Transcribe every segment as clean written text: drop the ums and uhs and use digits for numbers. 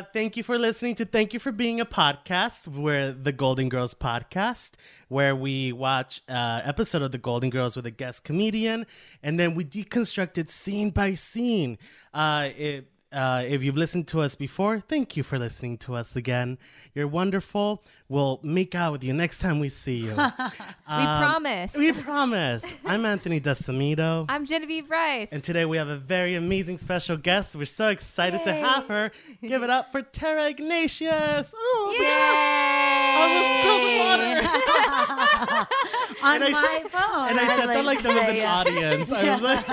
thank you for listening to Thank You for Being a Podcast. We're the Golden Girls podcast, where we watch an episode of the Golden Girls with a guest comedian, and then we deconstruct it scene by scene. If you've listened to us before, thank you for listening to us again. You're wonderful. We'll make out with you next time we see you. We promise. We promise. I'm Anthony Desamido. I'm Genevieve Rice. And today we have a very amazing special guest. We're so excited to have her. Give it up for Tara Ignatius. Oh, Yay! I almost spilled water. On my phone. And I said that like there was an audience. I was like,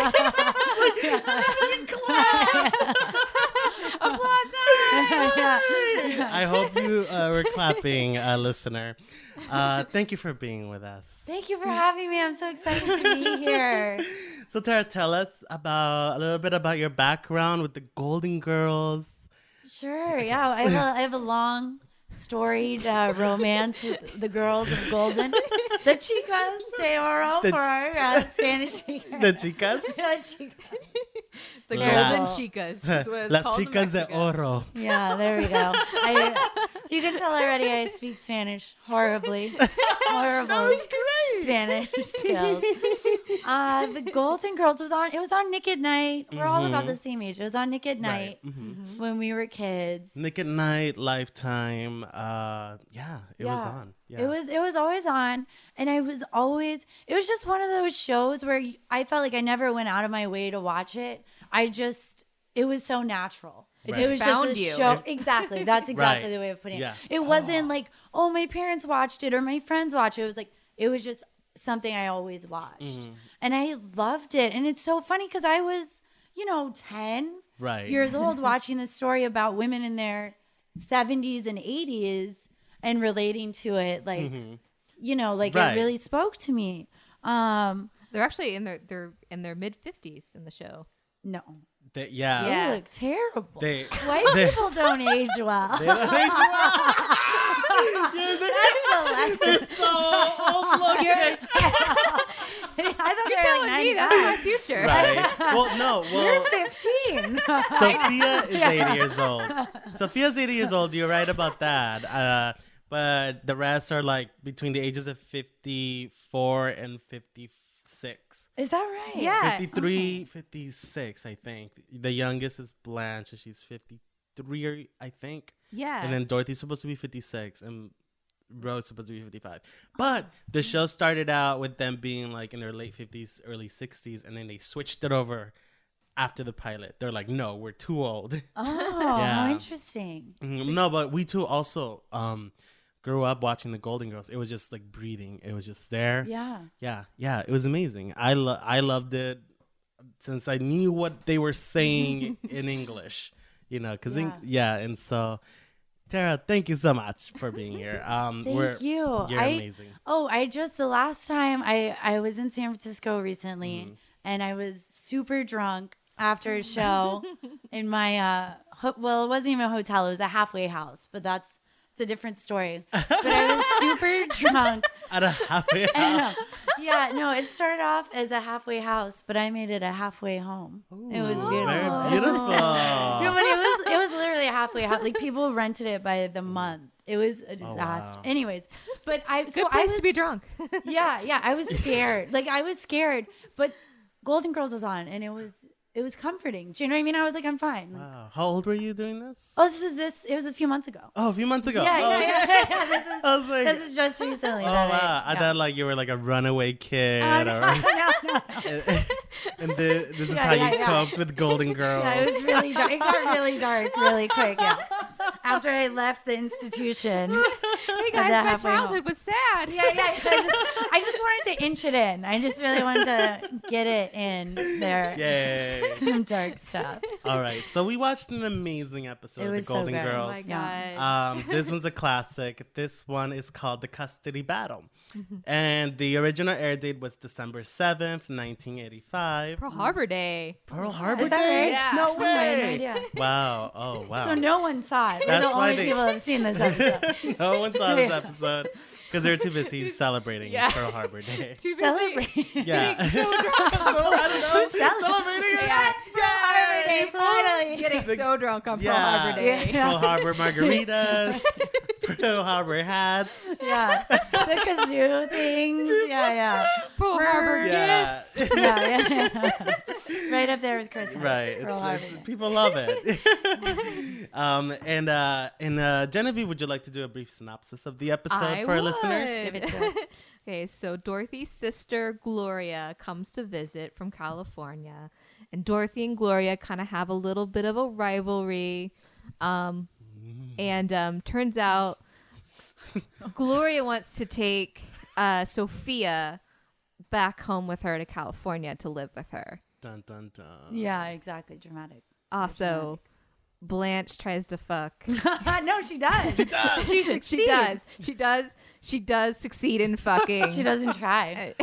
I hope you were clapping, listener. Thank you for being with us. Thank you for having me. I'm so excited to be here. So Tara, tell us a little bit about your background with the Golden Girls. Sure. Yeah, I have a long, storied romance with the girls of Golden. The Chicas de Oro for our Spanish speakers. The Chicas? The Terrible. Golden Chicas. Is what it's Las called in Chicas de Mexico. Oro. Yeah, there we go. You can tell already I speak Spanish horribly. Horrible. That was great. Spanish skills. The Golden Girls was on Nick at Night. We're all about the same age. It was on Nick at Night when we were kids. Nick at Night, Lifetime. It was on. Yeah. It was always on, and it was just one of those shows where I felt like I never went out of my way to watch it. It was so natural. It It was just found just a you. show. Exactly. That's exactly Right. the way of putting it. Yeah. It wasn't like, oh, my parents watched it or my friends watched it. It was just something I always watched. And I loved it. And it's so funny because I was, 10 Right. years old watching this story about women in their 70s and 80s and relating to it. Like, Right. it really spoke to me. They're actually in their mid 50s in the show. No. Yeah. Yeah. They look terrible. They White people don't age well. don't age well. That's They're Alexis. so old looking. I thought You're they were telling like me 95. that's my future. Right. Well, no. You're Well, 15. Sophia is 80 years old. Sophia's 80 years old. You're right about that. But the rest are like between the ages of 54 and 56. Is that right? Yeah. 53, 56, I think. The youngest is Blanche, and she's 53, I think. Yeah. And then Dorothy's supposed to be 56, and Rose supposed to be 55. But the show started out with them being like in their late 50s, early 60s, and then they switched it over after the pilot. They're like, no, we're too old. Oh, Yeah. how interesting. No, but we too also grew up watching the Golden Girls. It was just like breathing. It was just there. Yeah. Yeah. It was amazing. I loved it since I knew what they were saying in English. Because and so Tara, thank you so much for being here. Thank you. You're amazing. The last time I was in San Francisco recently, and I was super drunk after a show in my, it wasn't even a hotel. It was a halfway house, but it's a different story. But I was super drunk. At a halfway house. It started off as a halfway house, but I made it a halfway home. It was beautiful. Very beautiful. No, but it was literally a halfway house. Like, people rented it by the month. It was a disaster. wow. Anyways, but Good place to be drunk. Yeah, I was scared. But Golden Girls was on, and it was comforting. Do you know what I mean? I was like, I'm fine. Wow. How old were you doing this? Oh, it was a few months ago. Oh, a few months ago. Yeah. I was like, This is just recently. oh, wow. I thought like you were like a runaway kid. No. And this is how you coped with Golden Girls. Yeah, it was really dark. It got really dark really quick. Yeah, after I left the institution. Hey guys, my childhood was sad. Yeah. I just wanted to inch it in. I just really wanted to get it in there. Yay. Some dark stuff. All right. So we watched an amazing episode It of was The so Golden good. Girls. Oh my god. This one's a classic. This one is called The Custody Battle. And the original air date was December 7th, 1985. Pearl Harbor Day. Pearl Harbor Is that Day? right? Yeah. No I had no way. idea. Wow. Oh, wow. So no one saw it. We're That's the why only they- people that have seen this episode. No one saw this episode because they're too busy celebrating Yeah. Pearl Harbor Day. Too busy. Celebrate. Yeah. Getting so drunk. I don't know. Who's celebrating? Celebrating it. Yes, Pearl Harbor Finally. Getting so drunk on Pearl Yeah. Harbor Day. Yeah. Pearl Harbor margaritas, Pearl Harbor hats. Yeah. The kazoo things. Yeah. Pearl Harbor Yeah. gifts. Yeah. Right up there with Christmas. Right. Pearl Harbor. People love it. and Genevieve, would you like to do a brief synopsis of the episode for our listeners? Give it to us. Okay, so Dorothy's sister Gloria comes to visit from California, and Dorothy and Gloria kind of have a little bit of a rivalry. And turns out Gloria wants to take Sophia back home with her to California to live with her. Dun dun dun. Yeah, exactly. Dramatic. Also, Blanche tries to fuck. No, she does. She does. She succeeds. She does succeed in fucking. She doesn't try.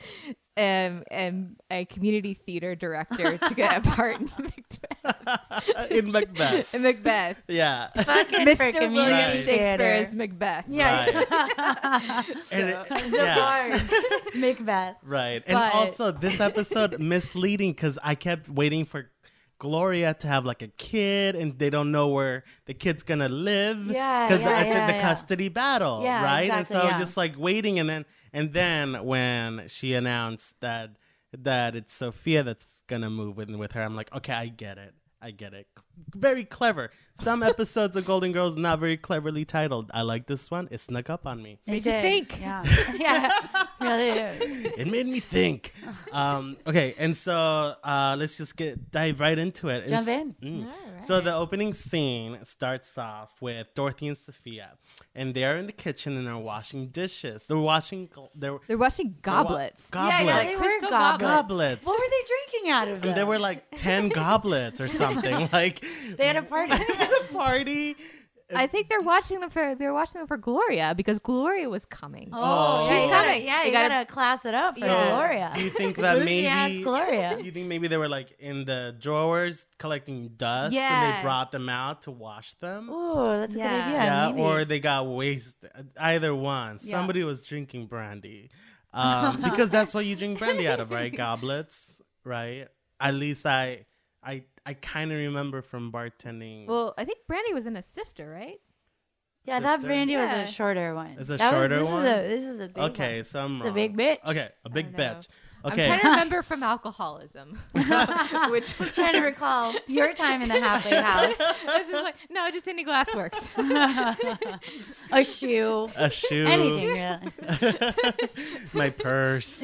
A community theater director to get a part in Macbeth. In Macbeth. In Macbeth. Yeah. Fucking for Mr. community William theater. Shakespeare's Macbeth. Yeah. Right. And The bards. Macbeth. Right. And But- also, this episode misleading because I kept waiting for Gloria to have like a kid and they don't know where the kid's gonna live. Yeah, Because yeah, the yeah. custody battle. Yeah, right. exactly, and so I was yeah. just like waiting and then when she announced that it's Sophia that's gonna move in with her, I'm like, okay, I get it. Very clever. Some episodes of Golden Girls not very cleverly titled. I like this one. It snuck up on me. It Made you did. think. Yeah. Yeah. Really did. It made me think. Okay, and so let's just dive right into it. Jump And in. So the opening scene starts off with Dorothy and Sophia, and they're in the kitchen and they're washing dishes. They're washing. They're washing goblets. Goblets. Yeah, they were Crystal goblets. Goblets. What were they drinking out of them? And there were like 10 goblets or something. Like They had a party. at a party. I think they're watching them for Gloria because Gloria was coming. Oh. She's you coming. Gotta, yeah, You you gotta- gotta class it up for Yeah. Gloria. Do you think that Bougie ass maybe Gloria. you think maybe they were like in the drawers collecting dust and Yeah. they brought them out to wash them? Ooh, that's a good Yeah. idea. Yeah, maybe. or they got wasted. Either one. Yeah. Somebody was drinking brandy. Because that's what you drink brandy out of, right? Goblets, right? At least I kind of remember from bartending. Well, I think Brandy was in a sifter, right? yeah, that Sifter. brandy was Yeah. a shorter one. It's a That was- shorter this one? This is a big Okay, one. so I'm It's a wrong. big bitch. Okay, a big I don't know. bitch. I'm Okay. trying to remember from alcoholism. Which I'm trying to recall your time in the halfway house. this is like, no, just any glass works. A shoe. A shoe. Anything really. My purse.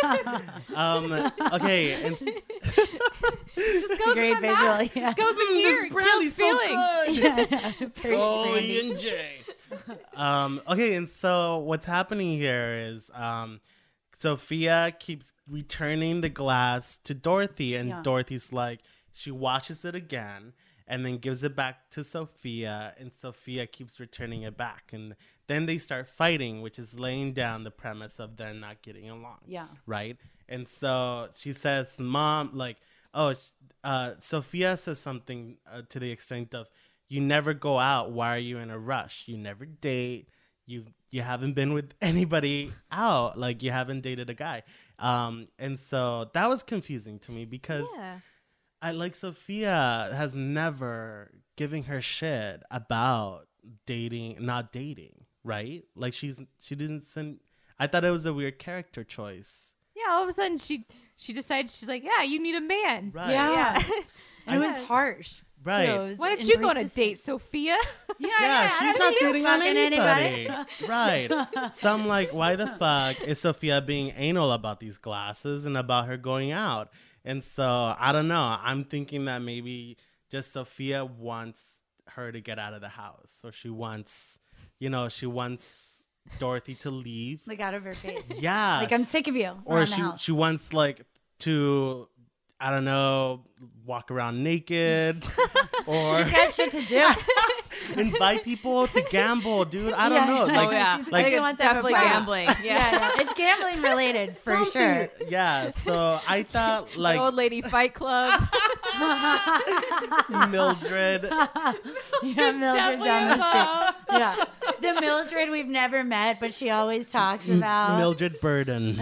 Okay, and It's a great visual. Yeah. Goes in here. It brandy's kills so feelings. good. Purse Oh, brandy. and J. Okay, and so what's happening here is Sophia keeps returning the glass to Dorothy, and Yeah. Dorothy's like, she washes it again and then gives it back to Sophia, and Sophia keeps returning it back. And then they start fighting, which is laying down the premise of them not getting along. Yeah. Right? And so she says, Mom, like, Sophia says something to the extent of, you never go out. Why are you in a rush? You never date. You haven't been with anybody out. Like, you haven't dated a guy. And so that was confusing to me because Yeah. I like Sophia has never given her shit about not dating, right? Like she didn't send. I thought it was a weird character choice. Yeah, all of a sudden she decides, she's like, yeah, you need a man. Right. Yeah. Yeah. And it was harsh. Right. too. It was Why don't you go on a insistent. date, Sophia? Yeah, she's I not don't dating on fucking anybody. Right. So I'm like, why the fuck is Sophia being anal about these glasses and about her going out? And so I don't know. I'm thinking that maybe just Sophia wants her to get out of the house. Or she wants Dorothy to leave. Like out of her face. Yeah. Like I'm sick of you. Or around the house. she wants like to, I don't know, walk around naked. Or She's got shit to do. invite people to gamble, dude. I don't know. Like, Oh, yeah. She's- like- I think wants it's to have a definitely party. gambling. Yeah, yeah. It's gambling related for something- sure. Yeah. So I thought The like old lady fight club. Mildred. Yeah, Mildred down the street. Yeah, the Mildred we've never met, but she always talks about. Mildred Burden.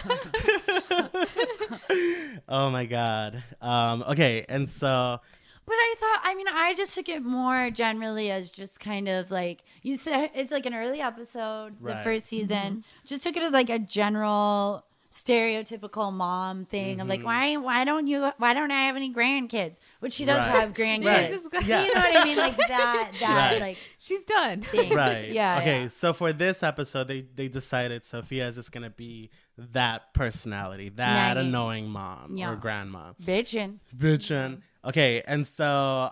Oh my God. Okay, and so But I just took it more generally as just kind of like you said, it's like an early episode, the Right. first season. Just took it as like a general stereotypical mom thing of like, why don't I have any grandkids? Which she does Right. have grandkids. Right. Yeah. You know what I mean? Like that Right. like She's done. thing. right. Yeah. Okay, yeah. so for this episode, they decided Sophia is just gonna be that personality, that Nagging. annoying mom Yeah. or grandma. Bitchin'. Bitchin'. Okay, and so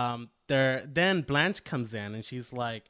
then Blanche comes in and she's like,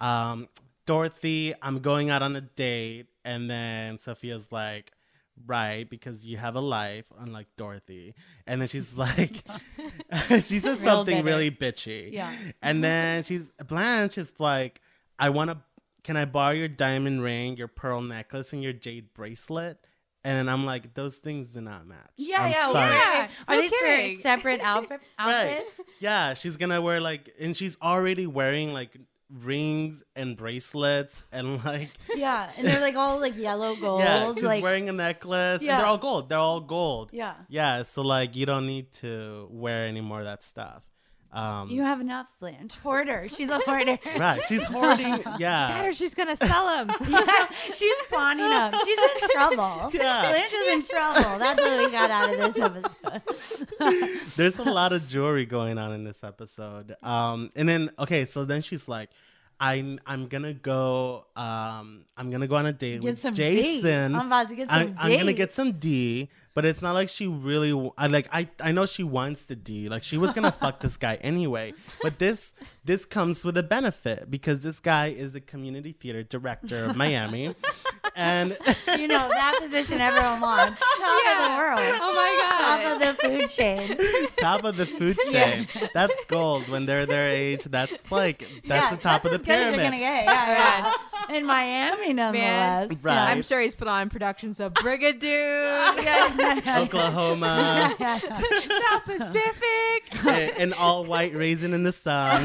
Dorothy, I'm going out on a date. And then Sophia's like, right, because you have a life, unlike Dorothy. And then she's like, she says Real something bitter. really bitchy. Yeah. And then Blanche is like, can I borrow your diamond ring, your pearl necklace, and your jade bracelet? And I'm like, those things do not match. Yeah, I'm yeah. sorry. Why? Are No these kidding. for separate outfits? Right. Yeah, she's gonna wear and she's already wearing like rings and bracelets and like Yeah, and they're like all like yellow gold. yeah, she's like, wearing a necklace Yeah. and they're all gold. They're all gold. yeah. Yeah, so like you don't need to wear any more of that stuff. You have enough, Blanche. Hoarder. She's a hoarder. Right, she's hoarding. Or Yeah, she's gonna sell him. Yeah, she's fawning up. She's in trouble. Yeah. Blanche is in trouble. That's what we got out of this episode. there's a lot of jewelry going on in this episode. And then so then she's like, I'm gonna go on a date Get with some Jason. D. I'm about to get some I'm gonna D. get some D, but it's not like she really I know she wants the D. Like she was gonna fuck this guy anyway. But this comes with a benefit because this guy is a community theater director of Miami. And You know, that position everyone wants. Top of the world. Oh my Top god. of the food chain. top of the food chain. That's gold when they're their age. That's the top of the as good as you're gonna pyramid. get. Yeah, yeah. In Miami, nonetheless. Right. I'm sure he's put on productions of Brigadoon, Yeah. Oklahoma, South Pacific. an all white raisin in the sun.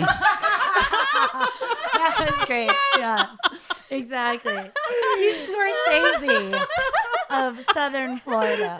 That was great. Yeah, exactly. He's Scorsese of Southern Florida.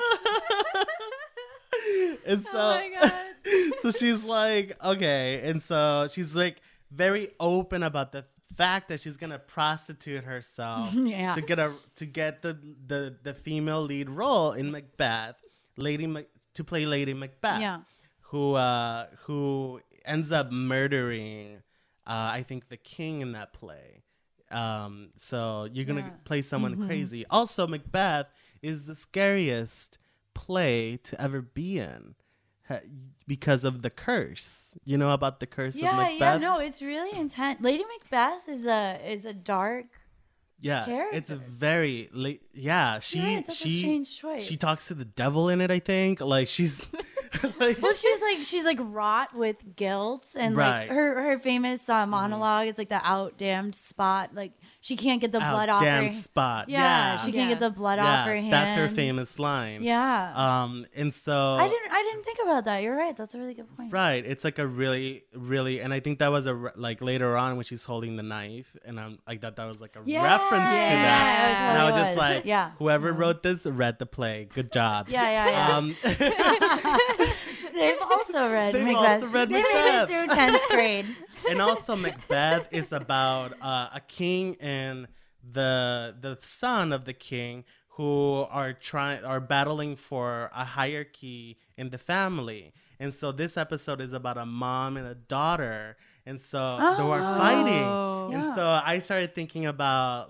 And so, Oh my god. so she's like, okay, and so she's like very open about the fact that she's gonna prostitute herself Yeah. to get the female lead role in Macbeth, to play Lady Macbeth, Yeah. who ends up murdering, I think, the king in that play. So you're gonna Yeah. play someone crazy. Also, Macbeth is the scariest play to ever be in because of the curse. You know about the curse of Macbeth? Yeah, no, it's really intense. Lady Macbeth is a dark. Yeah, character. it's a very yeah. Yeah, it's such a strange choice. She talks to the devil in it. I think like she's like, Well, she's like wrought with guilt, and Right. like her famous monologue. It's like the out damned spot. Like she can't get the blood off her. damn spot. Yeah, she can't Yeah. get the blood off her hands. That's her famous line. Yeah, And so I didn't think about that. You're right. That's a really good point. right, it's like a really, really, and I think that was like later on when she's holding the knife, and I thought that was like a reference to Yeah, that. it And I was totally just like, yeah. whoever wrote this read the play. Good job. Yeah. They've also read They've Macbeth. also read they Macbeth. made it through 10th grade. And also Macbeth is about a king and the son of the king who are battling for a hierarchy in the family. And so this episode is about a mom and a daughter. And so they were fighting. Oh. And Yeah. so I started thinking about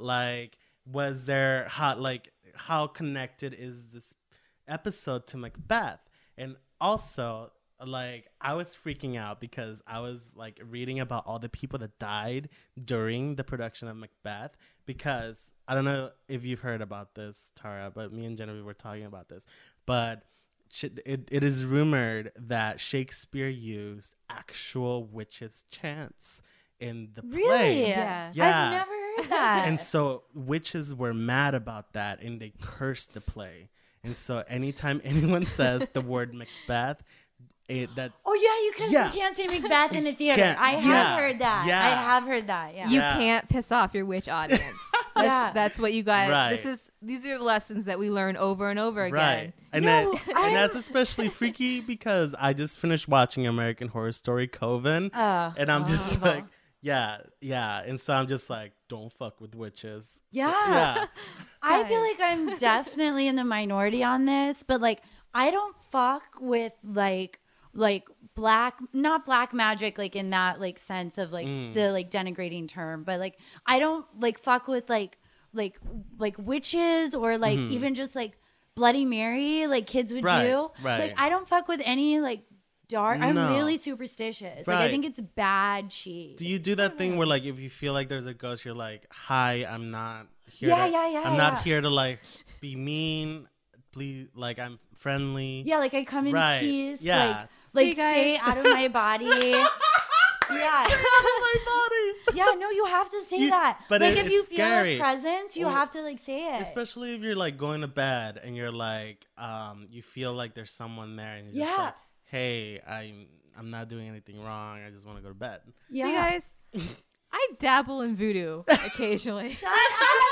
how connected is this episode to Macbeth? And also, like, I was freaking out because I was like reading about all the people that died during the production of Macbeth, because I don't know if you've heard about this, Tara, but me and Genevieve were talking about this. But it is rumored that Shakespeare used actual witches' chants in the play. Really? Yeah. Yeah. I've never heard that. And so witches were mad about that and they cursed the play. And so anytime anyone says the word Macbeth, that Oh yeah, Yeah. you can't say Macbeth in a theater. Can't- I have yeah, heard that. yeah. I have heard that. Yeah. You Yeah. can't piss off your witch audience. Yeah. That's what you got. Right. These are the lessons that we learn over and over again. right, and No, and that's especially freaky because I just finished watching American Horror Story Coven, and I'm just evil. like, yeah, and so I'm just like, don't fuck with witches. Yeah. Yeah, I feel like I'm definitely in the minority on this, but like I don't fuck with like not black magic like in that like sense of like the like denigrating term, but like I don't like fuck with like witches or like even just like Bloody Mary like kids would Right, do. right. Like I don't fuck with any like dark. I'm No. really superstitious. Like I Right. think it's bad cheese. do you do that thing where like if you feel like there's a ghost, you're like, hi, I'm not here. Yeah, to, yeah, I'm not yeah. here to like be mean. Please, like I'm friendly. Yeah, like I come in Right. peace. Yeah. Like See you guys. stay out of my body. Yeah. my body. Yeah, no, you have to say that. but like it- if you it's feel scary. a presence, you Well, have to like say it. Especially if you're like going to bed and you're like, you feel like there's someone there and you're just Yeah. like, hey, I'm not doing anything wrong. I just want to go to bed. Yeah. See, guys, I dabble in voodoo occasionally. Shut up!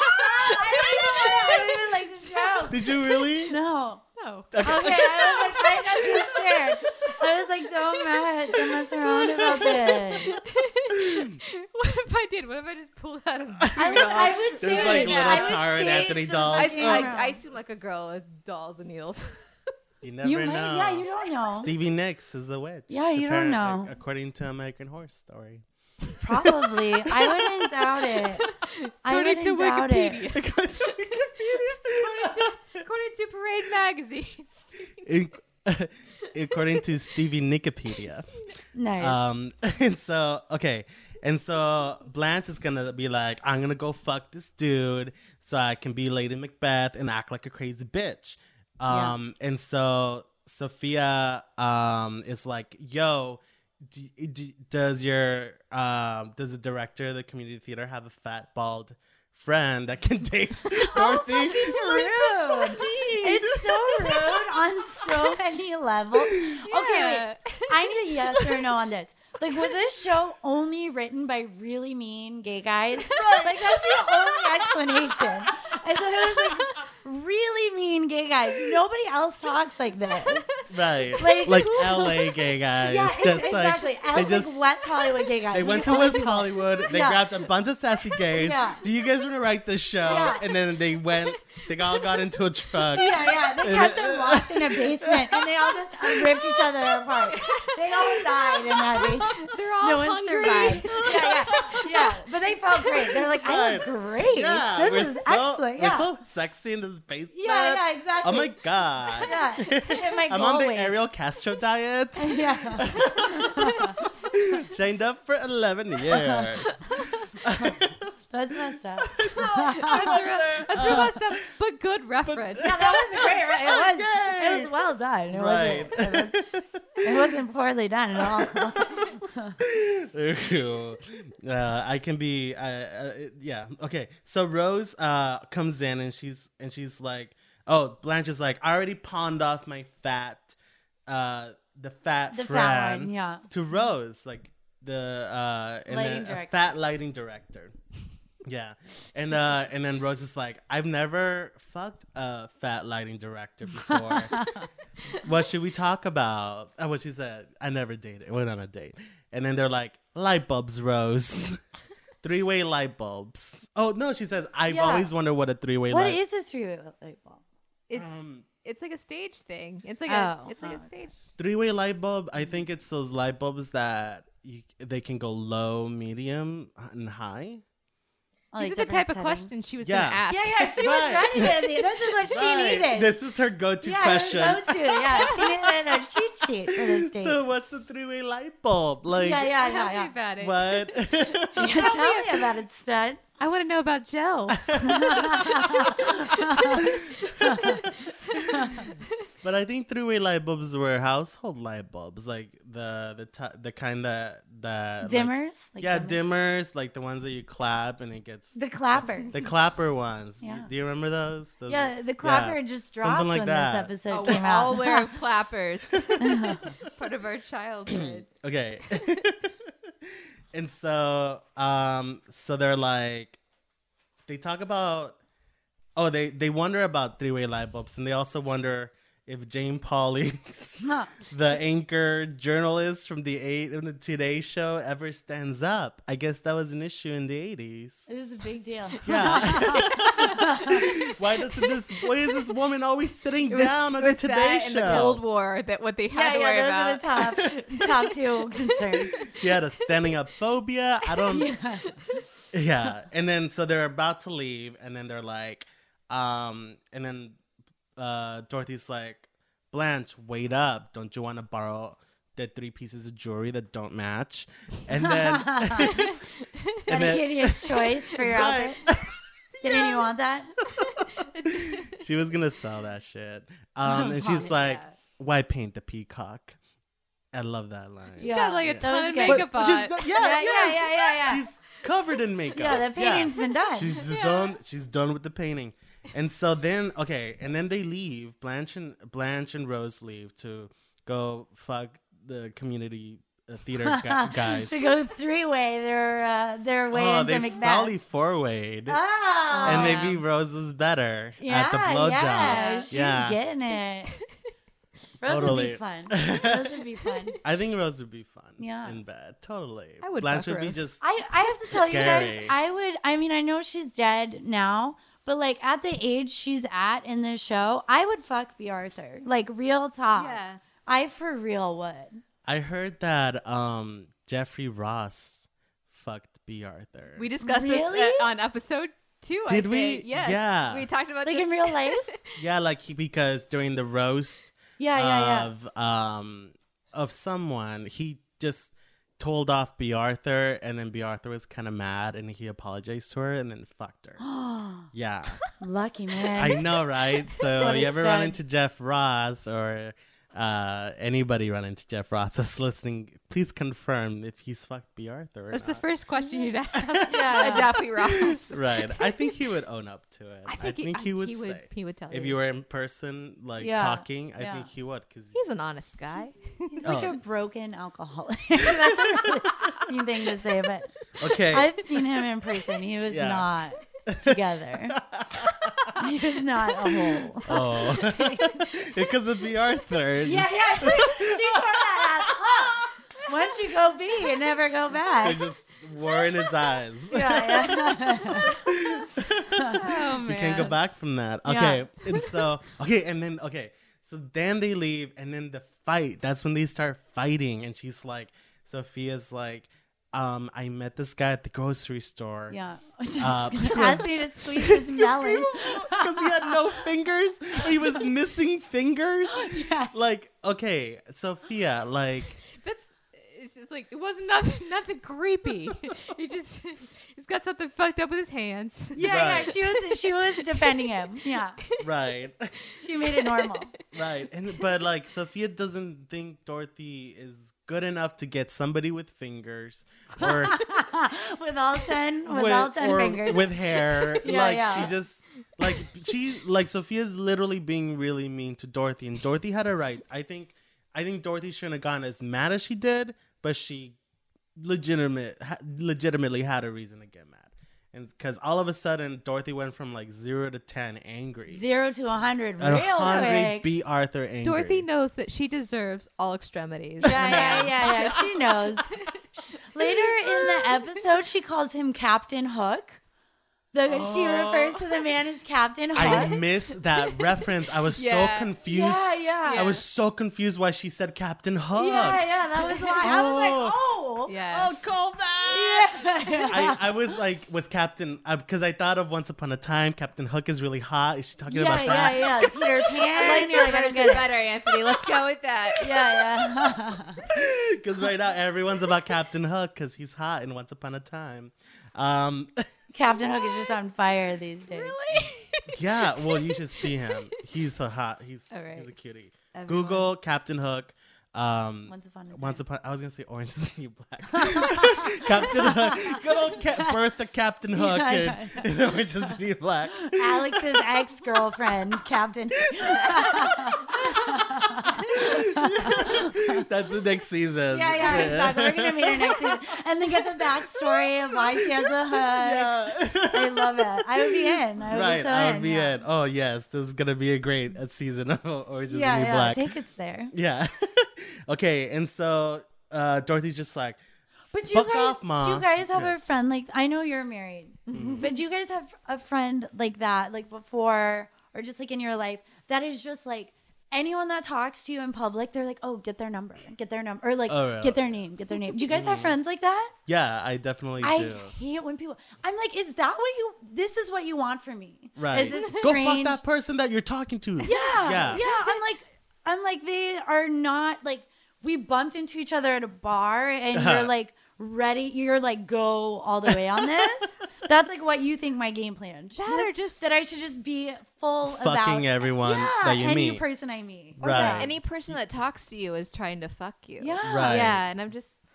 I don't even like the show. Did you really? No. No. Okay, I was like, I got too scared. I was like, don't mess around about this. What if I did? What if I just pulled out a I would There's say like it. little I would Tara and say Anthony it to dolls. the I, camera. I seem like a girl with dolls and needles. You never You know. might, yeah, you don't know. Stevie Nicks is a witch. Yeah, you don't know. According to American Horror Story. Probably. I wouldn't doubt it. I According wouldn't to doubt it. According to Parade magazine. According to Stevie Nickipedia. Nice. And so, okay. And so Blanche is going to be like, I'm going to go fuck this dude so I can be Lady Macbeth and act like a crazy bitch. And so Sophia is like, yo, does the director of the community theater have a fat, bald friend that can date Dorothy? Rude. It's so rude on so many levels. Okay, wait. I need a yes or no on this. Like, was this show only written by really mean gay guys? Like, that's the only explanation. Is that it was like really mean gay guys. Nobody else talks like this. Right. Like, Like who- LA gay guys. Yeah, Just exactly. Like, they Like West Hollywood gay guys. They Those went are to only West people. Hollywood. They Yeah. grabbed a bunch of sassy gays. Yeah. Do you guys want to write this show? Yeah. And then they all got into a truck. Yeah. They kept them locked in a basement, and they all just ripped each other apart. They all died in that basement. They're all No one hungry. survived. Yeah. But they felt great. They're like, I look great. Yeah, This we're is excellent. We're Yeah. so sexy in this basement. Yeah, exactly. Oh my god. Yeah. Hit my I'm goal on the weight. Ariel Castro diet. Yeah. Chained up for 11 years. That's messed up. That's real messed up, but good reference. Yeah, that was great. Right? It was well done. It wasn't poorly done at all. I can be yeah, okay. So Rose comes in and she's like, oh, Blanche is like, I already pawned off my fat the fat friend one, yeah. to Rose, like the and Lighting then a director. fat lighting director. Yeah. And then Rose is like, I've never fucked a fat lighting director before. What should we talk about? And what she said, I never dated. Went on a date. And then they're like, light bulbs, Rose. 3-way light bulbs. Oh, no, she says, I've Yeah. always wondered what a 3-way What light. is a 3-way light bulb? It's like a stage thing. It's like Oh, a stage. 3-way light bulb, I think it's those light bulbs that they can go low, medium, and high. Like These are the different type of settings. questions she was Yeah. gonna ask. Yeah, she was Right. ready to. This is what she Right. needed. This is her go-to yeah, question. Go-to. Yeah, she needed a cheat sheet for this date. So what's the 3-way light bulb? Like, yeah. Tell me about it. what? Yeah, tell me about it, stud. I want to know about gels. But I think three-way light bulbs were household light bulbs, like the kind that Dimmers? Like, yeah, dimmers, like the ones that you clap and it gets The clapper. the clapper ones. Yeah. Do you remember those? Yeah, the clapper just dropped Something like when that. this episode We came out. all wear clappers. Part of our childhood. Okay. And so they're like, they talk about, they wonder about three-way light bulbs, and they also wonder if Jane Pauley, the anchor journalist from the Today Show, ever stands up. I guess that was an issue in the 80s. It was a big deal. Yeah. Why is this woman always sitting down on the Today that Show? in the Cold War, that what they had to worry about. Those are the top two concerns. She had a standing up phobia. I don't. Yeah. And then so they're about to leave, and then they're like, and then Dorothy's like, Blanche, wait up. Don't you want to borrow the 3 pieces of jewelry that don't match? And then That a hideous choice for your outfit. Didn't you want that? she was gonna sell that shit. And she's like, why paint the peacock? I love that line. She's got like a ton of good. makeup But on. Yeah. She's covered in makeup. Yeah, the painting's been done. She's done. She's done with the painting. And so then, and then they leave. Blanche and Rose leave to go fuck the community theater guys. To go 3-way their way into they Macbeth. probably 4-wayed. Oh. And maybe Rose was better at the Yeah, blowjob. she's getting it. Rose Totally. would be fun. Rose would be fun. I think Rose would be fun. Yeah. In bed, totally. I would Blanche fuck would be Rose. just. I have to tell Scary. you guys, I know she's dead now, but like at the age she's at in this show, I would fuck B. Arthur. Like real talk. Yeah. I for real would. I heard that Jeffrey Ross fucked B. Arthur. We discussed Really? this on episode 2. Did I we? think. Yes. Yeah. We talked about Like this in real life? Yeah, like because during the roast Yeah. of someone, he just told off B. Arthur, and then B. Arthur was kind of mad, and he apologized to her, and then fucked her. Yeah, Lucky man. I know, right? So What a you ever run stud. into Jeff Ross or anybody run into Jeff Ross that's listening, please confirm if he's fucked B. Arthur or That's the not. first question you'd ask. Yeah. Jeffrey Ross. Right. I think he would own up to it. I think he would say. He would tell If you. you were in person, like Yeah. talking, I Yeah. think he would. Cause He's an honest guy. He's like Oh. a broken alcoholic. That's a really mean thing to say, but okay. I've seen him in person. He was Yeah. not together. He was not a whole. Oh, because of B. Arthur. Yeah. She tore that ass up. Once you go B, you never go They back. just were in his eyes. Yeah. Oh, man. You can't go back from that. Okay. And so, so then they leave, and then the fight. That's when they start fighting, and she's like, Sophia's like, I met this guy at the grocery store. Yeah. Just because- asked me to squeeze his melon. Because he had no fingers. He was missing fingers. Yeah. Like, okay, Sophia, like, It's just like it wasn't nothing creepy. He's got something fucked up with his hands. Yeah, Right. she was defending him. Yeah. right, She made it normal. right. But like, Sophia doesn't think Dorothy is good enough to get somebody with fingers or With all 10 or fingers. with hair. Yeah, like yeah. she just like Sophia's literally being really mean to Dorothy, and Dorothy had a right. I think Dorothy shouldn't have gone as mad as she did, but she legitimately had a reason to get mad. And because all of a sudden Dorothy went from like 0 to 10 angry. 0 to 100 real 100 quick. B. Arthur angry. Dorothy knows that she deserves all extremities. Yeah. She knows. Later in the episode, she calls him Captain Hook. She refers to the man as Captain Hook. I missed that reference. I was Yeah. so confused. Yeah. I was so confused why she said Captain Hook. Yeah, that was why. I was like, oh. Yeah. Oh, call back. Yeah. I was like, was Captain, because I thought of Once Upon a Time, Captain Hook is really hot. Is she talking about that? Yeah. Peter Pan. Like You're your like, version better, Anthony. Let's go with that. Yeah. Because right now everyone's about Captain Hook because he's hot in Once Upon a Time. Captain Hook is just on fire these days. Really? Yeah, well, you should see him. He's a hot. He's right. a cutie. Everyone. Google Captain Hook. Once upon a time. Once upon, I was gonna say Orange is the New Black. Captain Hook, good old Bertha Captain Hook in Orange is the New Black. Alex's ex-girlfriend, Captain. That's the next season. Yeah, exactly. We're gonna meet her next season, and then get the backstory of why she has a hook. Yeah. I love it. I would be in. I would Right, be so I in. would be in. Oh yes, this is gonna be a great season of Orange is the New Yeah, Black. take us there. Yeah. Okay, and so Dorothy's just like, But do fuck you guys, off, Ma. do you guys have Yeah. a friend like I know you're married, but do you guys have a friend like that, like before or just like in your life that is just like anyone that talks to you in public, they're like, oh, get their number, or like Oh, yeah. get their name. Do you guys have friends like that? yeah, I definitely I do. hate when people. I'm like, is that what you? This is what you want from me, Right. Is this Go fuck strange? that person that you're talking to. Yeah. I'm like, they are not like, we bumped into each other at a bar and you're like ready. You're like, go all the way on this. That's like what you think my game plan. That or just- that I should just be full Fucking about everyone yeah, that you any meet. person I meet. Or Right. that any person that talks to you is trying to fuck you. Yeah. Right. Yeah, and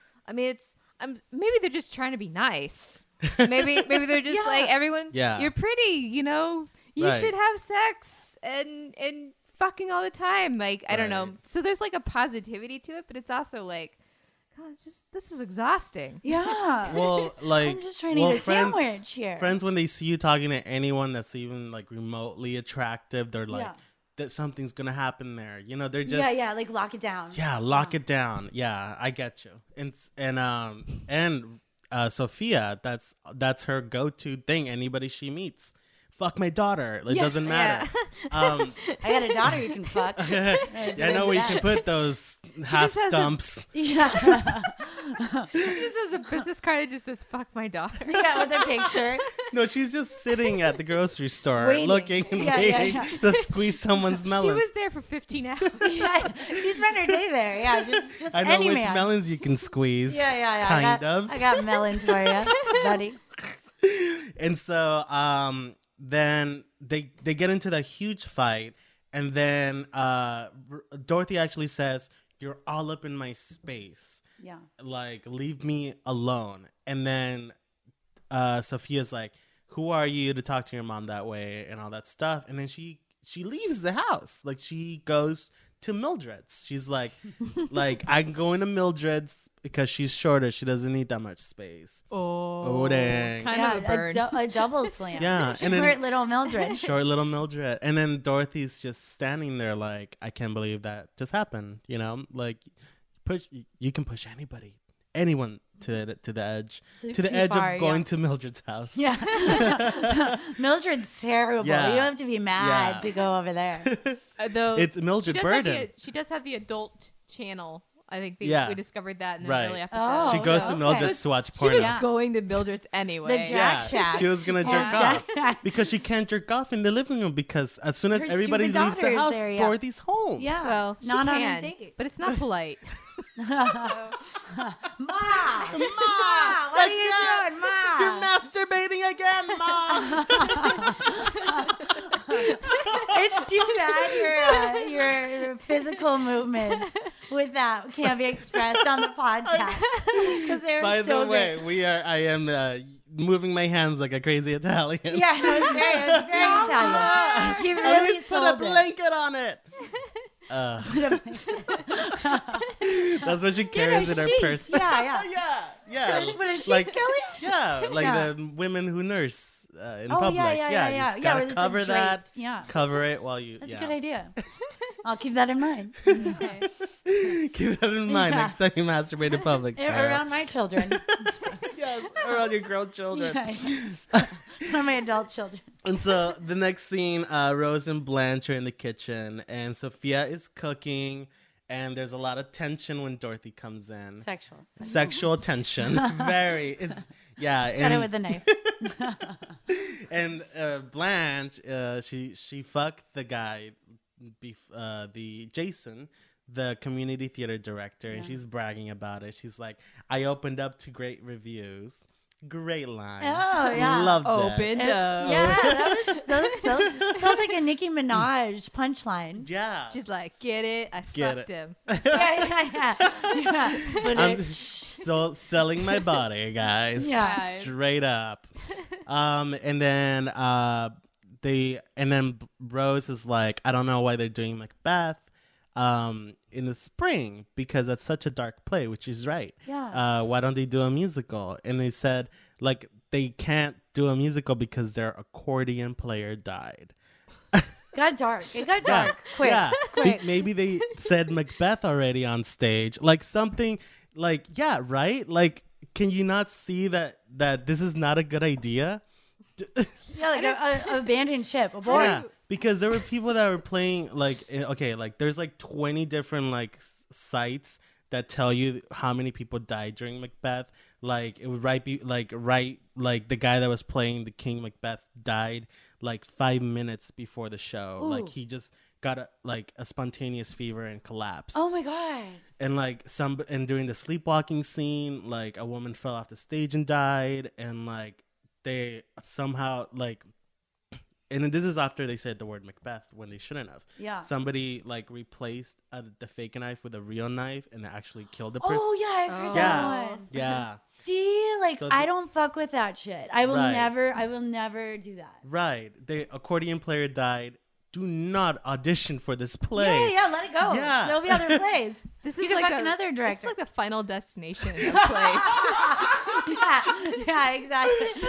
maybe they're just trying to be nice. Maybe they're just Yeah. like everyone. Yeah. You're pretty. You know, you Right. should have sex and fucking all the time. Like I don't know. Right. So there's like a positivity to it, but it's also like, God, this is exhausting. Yeah. Well, like, I'm just trying to eat a sandwich here. Friends, when they see you talking to anyone that's even like remotely attractive, they're like, Yeah. that something's gonna happen there. You know, they're just like lock it down. yeah, lock it down. Yeah, I get you. And Sophia, that's her go-to thing. Anybody she meets, fuck my daughter. It doesn't matter. I got a daughter you can fuck. Yeah, I know where you can put those half just has a- stumps. Yeah. This is a business card that just says "fuck my daughter." Yeah, with a picture. No, she's just sitting at the grocery store Waiting. looking and Yeah, waiting yeah. to squeeze someone's She melon. was there for 15 hours. Yeah, she spent her day there. Yeah, just I know any which man. melons you can squeeze. Yeah. Kind of. I got melons for you, buddy. And so then they get into that huge fight, and then Dorothy actually says, "You're all up in my space. Yeah. Like, leave me alone." And then Sophia's like, "Who are you to talk to your mom that way?" and all that stuff. And then she leaves the house. Like, she goes to Mildred's. She's like I'm going to Mildred's because she's shorter. She doesn't need that much space. Oh, dang. kind of a burn. A double slam. Yeah, and then- Short little Mildred. Short little Mildred. And then Dorothy's just standing there like, I can't believe that just happened. You know, like, you can push anyone to the edge, to the too edge far, of going yeah. to Mildred's house. Yeah. Mildred's terrible. Yeah. You have to be mad Yeah. to go over there. Though It's Mildred she does have Burden. she does have the adult channel. I think Yeah. we discovered that in an Right. early episode. Oh, She goes to okay. Mildred's to watch She porn. was Yeah. going to Mildred's anyway. The Jack Shack. She was gonna jerk Yeah. off because she can't jerk off in the living room because as soon as Her everybody stupid leaves the daughter is house, there, yeah. Dorothy's home. Yeah. Well, she not on a can, date. but it's not polite. Ma! Ma, What are you doing, Ma? You're masturbating again, Ma. It's too bad your physical movements with that can't be expressed on the podcast because they're By so the way, good. I am moving my hands like a crazy Italian. Yeah, it was very Italian. You At really least put a sold it. blanket on it. That's what she Get carries a in her sheet. purse. Yeah. yeah. Put a sheet, Like, Kelly? yeah, like Yeah. the women who nurse in Oh, public. yeah. You just Yeah, gotta where it's, like, cover that. draped. Yeah. Cover it while you. That's yeah. a good idea. I'll keep that in mind. Okay. Keep that in mind Yeah. next time you masturbate in public. Tara. Around my children. Yes, around your grown children. Around my adult children. And so the next scene, Rose and Blanche are in the kitchen, and Sophia is cooking, and there's a lot of tension when Dorothy comes in. Sexual tension. Very. It's yeah. Cut it with a knife. And Blanche, she fucked the guy, the Jason, the community theater director, and she's bragging about it. She's like, I opened up to great reviews. Great line. Oh, yeah. Loved it. Opened up. Yeah, that was sounds like a Nicki Minaj punchline. Yeah. She's like, get it? I Get fucked it. him. Yeah. But I'm so selling my body, guys. Yeah. Straight up. And then Rose is like, I don't know why they're doing Macbeth in the spring because that's such a dark play, which is right. Yeah. Why don't they do a musical? And they said like they can't do a musical because their accordion player died. got dark. It got dark. Quick. Yeah. Quick. Maybe they said Macbeth already on stage. Like something like, yeah, right? Like, can you not see that this is not a good idea? Yeah, like a abandoned ship. Abort. Yeah. Because there were people that were playing like, okay, like there's like 20 different like sites that tell you how many people died during Macbeth. Like it would like the guy that was playing the King Macbeth died like 5 minutes before the show. Ooh. Like he just got a spontaneous fever and collapsed. Oh my god. And like during the sleepwalking scene, like a woman fell off the stage and died, and like they somehow like, and this is after they said the word Macbeth when they shouldn't have. Yeah. Somebody like replaced the fake knife with a real knife, and they actually killed the person. Oh yeah, I heard that Yeah. one. Yeah. See, like So I don't fuck with that shit. I will Right. never do that. Right. The accordion player died. Do not audition for this play. Yeah, let it go. Yeah. There'll be other plays. This You is can like fuck another This director. is like the final destination of a place. yeah, exactly.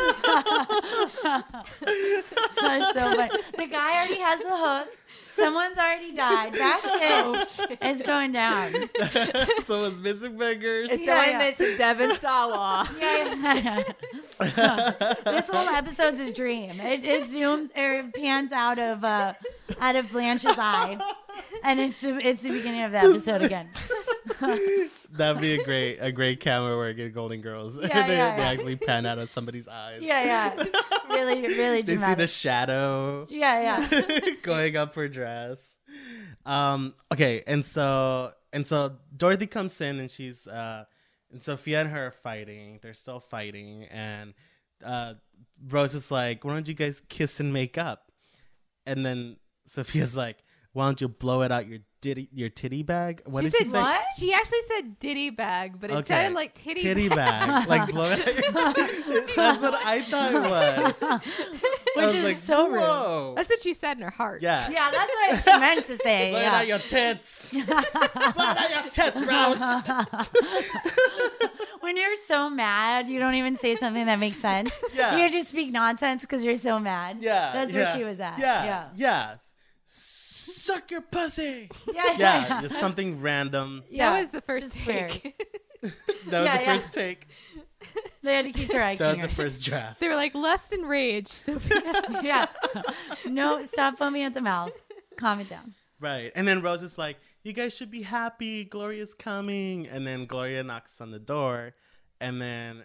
That's so funny. The guy already has the hook. Someone's already died. That shit is going down. So it's missing fingers. It's Yeah, someone yeah. mentioned Devin Sawa. Yeah. This whole episode's a dream. It zooms or it pans out of Blanche's eye, and it's the beginning of the episode again. That'd be a great camera work in Golden Girls. Yeah, they yeah. actually pan out of somebody's eyes. Yeah. Really They see dramatic. the shadow Yeah. going up her dress. Okay, and so Dorothy comes in, and she's and Sophia and her are fighting. They're still fighting, and Rose is like, "Why don't you guys kiss and make up?" And then Sophia's like, "Why don't you blow it out your titty bag?" What She did she said say? what? She actually said ditty bag, but it Okay. sounded like titty bag. Like blow it out your titty. That's what I thought it was. I Which was is like, so rude. Whoa. That's what she said in her heart. Yeah. Yeah, that's what she meant to say. Blow it Yeah. out your tits. Blow it out your tits, Rose. When you're so mad, you don't even say something that makes sense. Yeah. You just speak nonsense because you're so mad. Yeah. That's yeah, where she was at. Yeah. Suck your pussy. Yeah. Yeah. Just something random. Yeah. That was the first Just take. That was Yeah, the yeah. first take. They had to keep correcting That was her. the first draft. They were like, lust and rage, Sophia. Yeah. No, stop foaming at the mouth. Calm it down. Right. And then Rose is like, you guys should be happy. Gloria's coming. And then Gloria knocks on the door. And then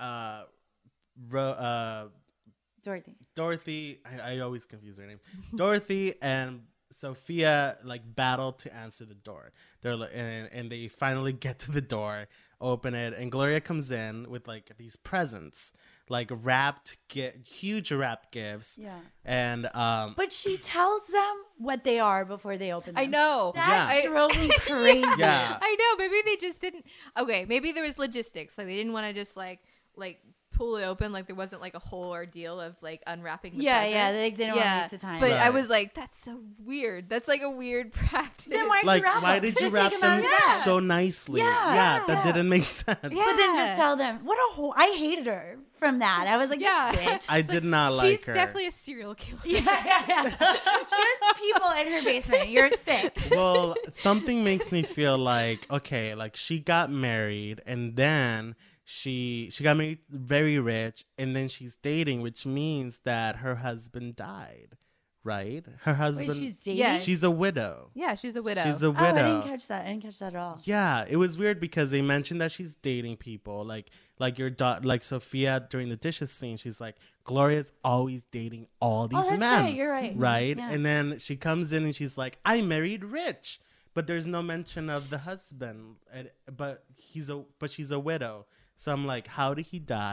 Dorothy. I always confuse her name. Dorothy and Sophia like battle to answer the door. They're like, and they finally get to the door, open it, and Gloria comes in with like these presents, like huge wrapped gifts. Yeah. And But she tells them what they are before they open them. I know. That Yeah. drove me crazy. yeah, I know. Maybe they just didn't. Okay, maybe there was logistics. Like they didn't want to just like pull it open. Like there wasn't like a whole ordeal of like unwrapping the present. They didn't want to waste the time. But I Right. was like, that's so weird. That's like a weird practice. Then why'd like you wrap why them? did you Just wrap take them out them of your bag. so nicely? Yeah. That didn't make sense. Yeah. But then just tell them what a I hated her from that. I was like, Yeah. this bitch. I did not like She's her. definitely a serial killer. Yeah. She has people in her basement. You're sick. Well, something makes me feel like, okay, like she got married and then she got married very rich and then she's dating, which means that her husband died, right? Her husband, Wait, she's dating? Yeah. she's a widow. Yeah, she's a widow. She's a Oh, I widow. didn't catch that. I didn't catch that at all. Yeah, it was weird because they mentioned that she's dating people, like your like Sophia during the dishes scene. She's like, Gloria's always dating all these Oh, that's men. right. You're right. Right? Yeah. And then she comes in and she's like, I married rich. But there's no mention of the husband. But she's a widow. So I'm like, how did he die?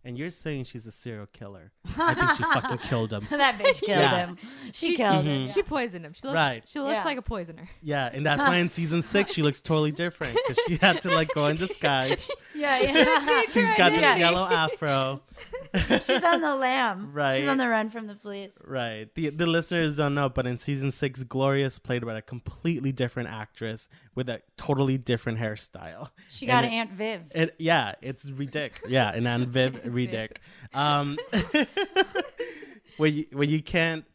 and you're saying she's a serial killer. I think she fucking killed him. That bitch killed Yeah. him. She killed him. She poisoned him. She looks, Right. She looks Yeah. like a poisoner. Yeah, and that's why in season 6 she looks totally different because she had to like go in disguise. Yeah, yeah. She's got the Yeah. yellow afro. She's on the lam. Right. She's on the run from the police. Right. The listeners don't know, but in season 6, Gloria is played by a completely different actress with a totally different hairstyle. She got And Aunt Viv. it's ridiculous. Yeah, and Aunt Viv, ridic. When you can't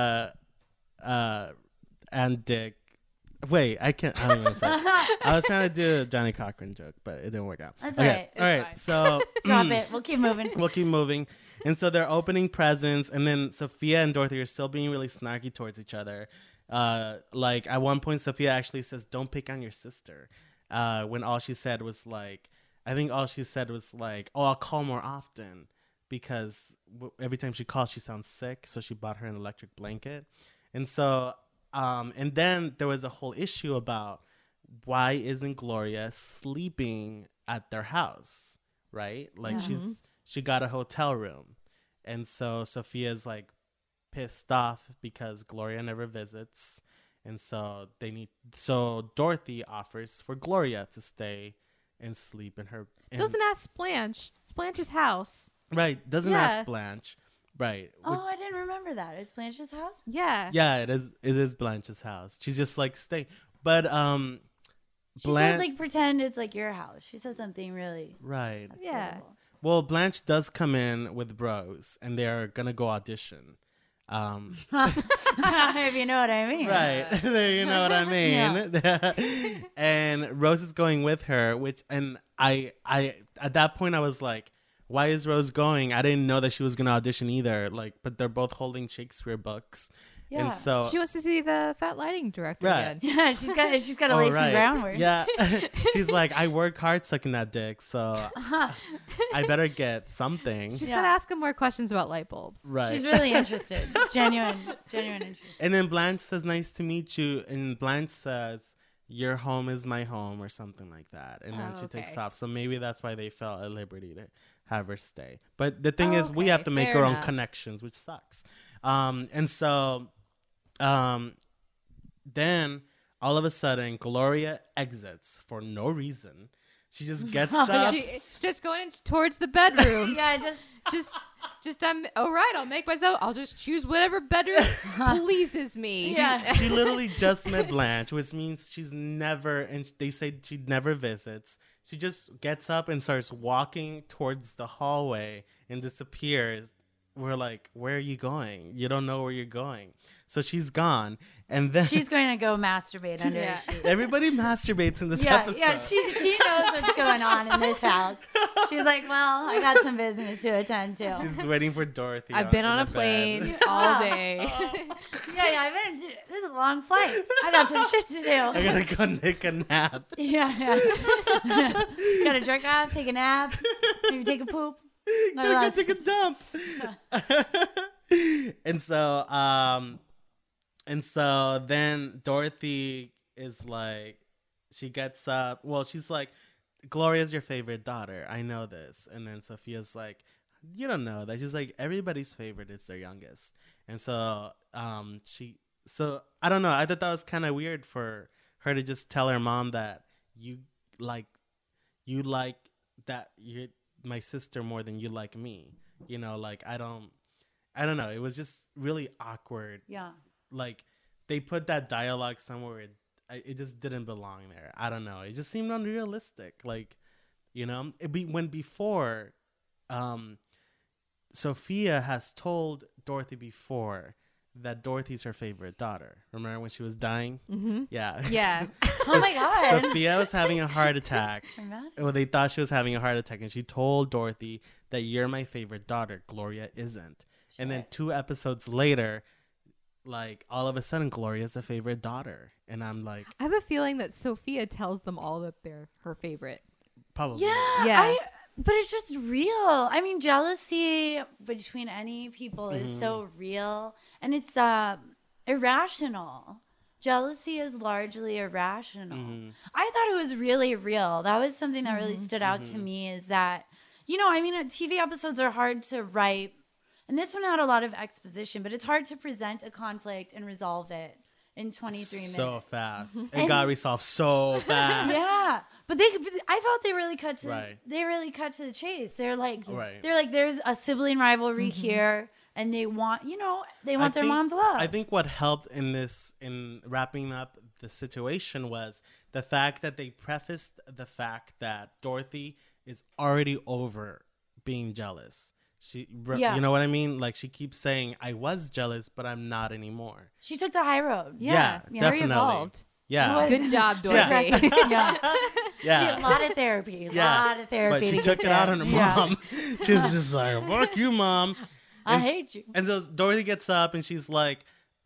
and Dick. Wait, I can't. I don't even say. I was trying to do a Johnny Cochran joke, but it didn't work out. That's okay. all All right. right. So Drop it. We'll keep moving. we'll keep moving. And so they're opening presents, and then Sophia and Dorothy are still being really snarky towards each other. Like at one point, Sophia actually says, "Don't pick on your sister," when all she said was like, I think all she said was like, "Oh, I'll call more often," because every time she calls, she sounds sick. So she bought her an electric blanket, and so, and then there was a whole issue about why isn't Gloria sleeping at their house, right? Like she got a hotel room, and so Sophia's like pissed off because Gloria never visits, and so Dorothy offers for Gloria to stay and sleep in her. Doesn't ask Blanche. It's Blanche's house. Right? Doesn't Yeah. ask Blanche. Right? Oh, I didn't remember that. It's Blanche's house? Yeah. Yeah, it is. It is Blanche's house. She's just like stay, but She says, like, pretend it's like your house. She says something really. right. That's Yeah. horrible. Well, Blanche does come in with Rose, and they're gonna go audition. If you know what I mean. Right. There, you know what I mean. And Rose is going with her, and I at that point I was like, why is Rose going? I didn't know that she was gonna audition either. Like, but they're both holding Shakespeare books. Yeah. And so She wants to see the fat lighting director Right. again. Yeah, she's got a Oh, Lacey right. Brown word. Yeah. She's like, I work hard sucking that dick, so I better get something. She's Yeah. gonna ask him more questions about light bulbs. Right. She's really interested. Genuine interest. And then Blanche says, "Nice to meet you." And Blanche says, "Your home is my home," or something like that. And then Oh, she takes okay. off. So maybe that's why they felt at liberty to have her stay. But the thing Oh, is, we okay. have to make Fair our own enough. connections, which sucks. And so then all of a sudden, Gloria exits for no reason. She just gets up. She's just going towards the bedroom. Yeah, just all right. I'll make myself. I'll just choose whatever bedroom pleases me. Yeah. She literally just met Blanche, which means she's never, and they say she never visits. She just gets up and starts walking towards the hallway and disappears. We're like, where are you going? You don't know where you're going. So she's gone. And then she's going to go masturbate under Yeah. a sheet. everybody masturbates in this Yeah, episode. yeah, she knows what's going on in this house. She's like, well, I got some business to attend to. She's waiting for Dorothy. I've been in on a the plane bed. all day. Yeah, this is a long flight. I got some shit to I do. gotta go take a nap. Yeah. Gotta jerk off, take a nap, maybe take a poop. No, Gotta that's- go take a dump. And so then Dorothy is like, she gets up. Well, she's like, Gloria's your favorite daughter. I know this. And then Sophia's like, you don't know that. She's like, everybody's favorite is their youngest. And so so I don't know. I thought that was kind of weird for her to just tell her mom that you like that you're my sister more than you like me. You know, like I don't know. It was just really awkward. Yeah. Like they put that dialogue somewhere. It just didn't belong there. I don't know. It just seemed unrealistic. Like, you know, when before, Sophia has told Dorothy before that Dorothy's her favorite daughter. Remember when she was dying? Mm-hmm. Yeah. Yeah. Oh my god. Sophia was having a heart attack. Remember? Well, they thought she was having a heart attack, and she told Dorothy that you're my favorite daughter. Gloria isn't. And then 2 episodes later, like all of a sudden, Gloria's a favorite daughter, and I'm like, I have a feeling that Sophia tells them all that they're her favorite. probably. Yeah. Yeah. But it's just real. I mean, jealousy between any people is so real, and it's irrational. Jealousy is largely irrational. I thought it was really real. That was something that really stood out to me, is that I mean, TV episodes are hard to write. And this one had a lot of exposition, but it's hard to present a conflict and resolve it in 23 minutes. So fast. It got resolved so fast. Yeah. But I felt they really cut to Right. they really cut to the chase. They're like Right. there's a sibling rivalry here, and they want their mom's love. I think what helped in wrapping up the situation was the fact that they prefaced the fact that Dorothy is already over being jealous. Yeah. You know what I mean? Like, she keeps saying, I was jealous, but I'm not anymore. She took the high road. Yeah, Very definitely. evolved. Yeah. Good job, Dorothy. Yeah. Yeah. A lot of therapy. A Yeah. lot of therapy. But she to took get it out there. on her Yeah. mom. She was just like, fuck you, mom. I hate you. And so Dorothy gets up and she's like,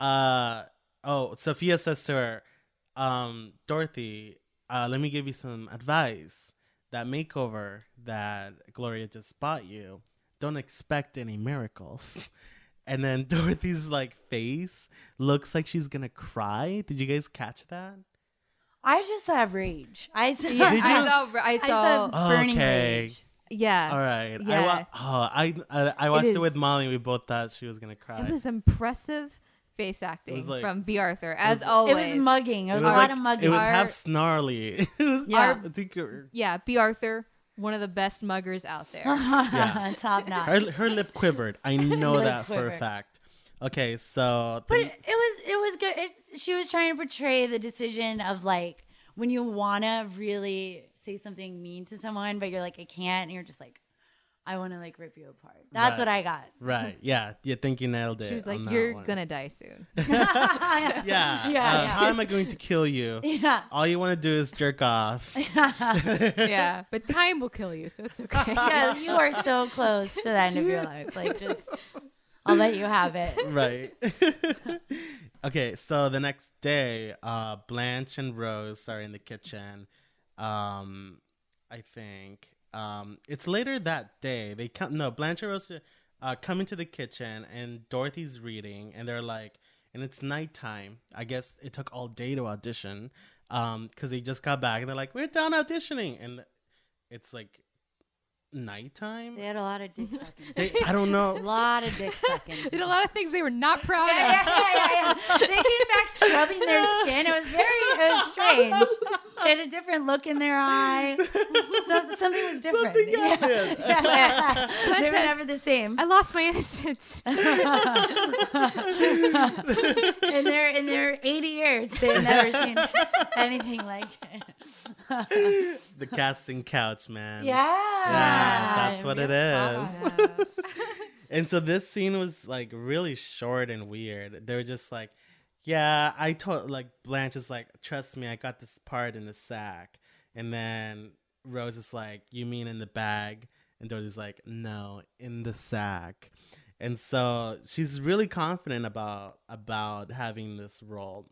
Sophia says to her, Dorothy, let me give you some advice. That makeover that Gloria just bought you, don't expect any miracles. And then Dorothy's like face looks like she's gonna cry. Did you guys catch that? I just have rage. I saw, Yeah, Did you? I saw. saw burning Okay. rage. Yeah. All right. Yeah. I watched it with is- Molly. We both thought she was gonna cry. It was impressive face acting was like- from B. Arthur, as It always. was mugging. It was a like- lot of mugging. It was Our- half snarly. It was, Yeah. I think Yeah, B. Arthur, one of the best muggers out there. Yeah. Top notch. her lip quivered. I know Lip that for a quivered. fact. Okay, so But it was good. She was trying to portray the decision of like when you wanna really say something mean to someone, but you're like, I can't, and you're just like, I want to like rip you apart. That's Right. what I got. right, yeah, you think you nailed it. She was like, on that "You're one. gonna die soon." Yeah, Yeah. How am I going to kill you? Yeah. All you want to do is jerk off. Yeah, but time will kill you, so it's okay. Yeah, you are so close to the end of your life. Like, just, I'll let you have it. Right. Okay, so the next day, Blanche and Rose are in the kitchen. I think it's later that day. They come. No, Blanche and Rose come into the kitchen, and Dorothy's reading, and they're like, and it's nighttime. I guess it took all day to audition, because they just got back, and they're like, we're done auditioning, and it's like nighttime. They had a lot of dick sucking. I don't A know. lot of dick sucking. Did a lot of things they were not proud of. Yeah. They came back scrubbing their skin. It was strange. They had a different look in their eye. So, something was different. Something happened. Yeah. They were says- never the same. I lost my innocence. In their 80 years, they've never seen anything like it. The casting couch, man. Yeah, that's what it Real is. talk. And so this scene was like really short and weird. They were just like, yeah, I told, like, Blanche is like, trust me, I got this part in the sack. And then Rose is like, you mean in the bag? And Dorothy's like, no, in the sack. And so she's really confident about having this role.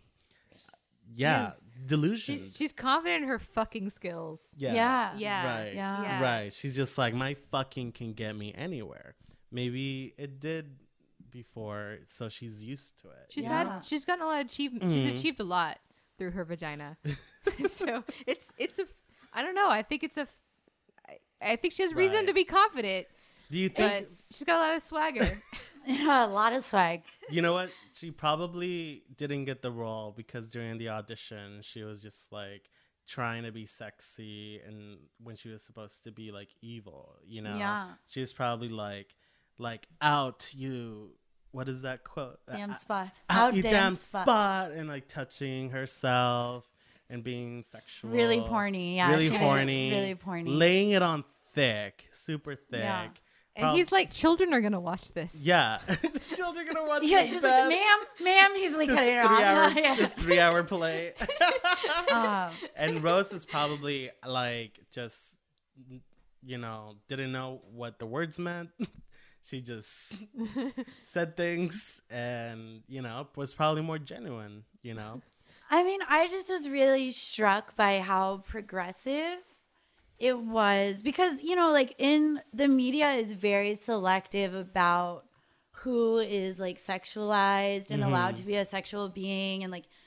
Yeah, delusion. She's confident in her fucking skills. Yeah. Yeah. Right. Yeah. Right. She's just like, my fucking can get me anywhere. Maybe it did before, so she's used to it. She's Yeah. she's gotten a lot of achievement. Mm-hmm. She's achieved a lot through her vagina. So it's a, I don't know. I think I think she has reason Right. to be confident, Do you but think, she's got a lot of swagger. Yeah, a lot of swag. you know what? She probably didn't get the role because during the audition, she was just like trying to be sexy, and when she was supposed to be like evil, you know? Yeah. She was probably like out you. What is that quote? Damn spot. Out you damn spot, and like touching herself and being sexual. Really porny. Yeah. really she did horny. Really porny. Laying it on thick, super thick. Yeah. And he's like, children are gonna watch this. yeah. The children are gonna watch Yeah, this, he's Beth. like, ma'am, he's like This cutting it off. Yeah. this 3-hour play. Um, And Rose was probably like just, you know, didn't know what the words meant. She just said things and, you know, was probably more genuine, you know? I mean, I just was really struck by how progressive it was because, you know, like in the media is very selective about who is like sexualized and allowed to be a sexual being and like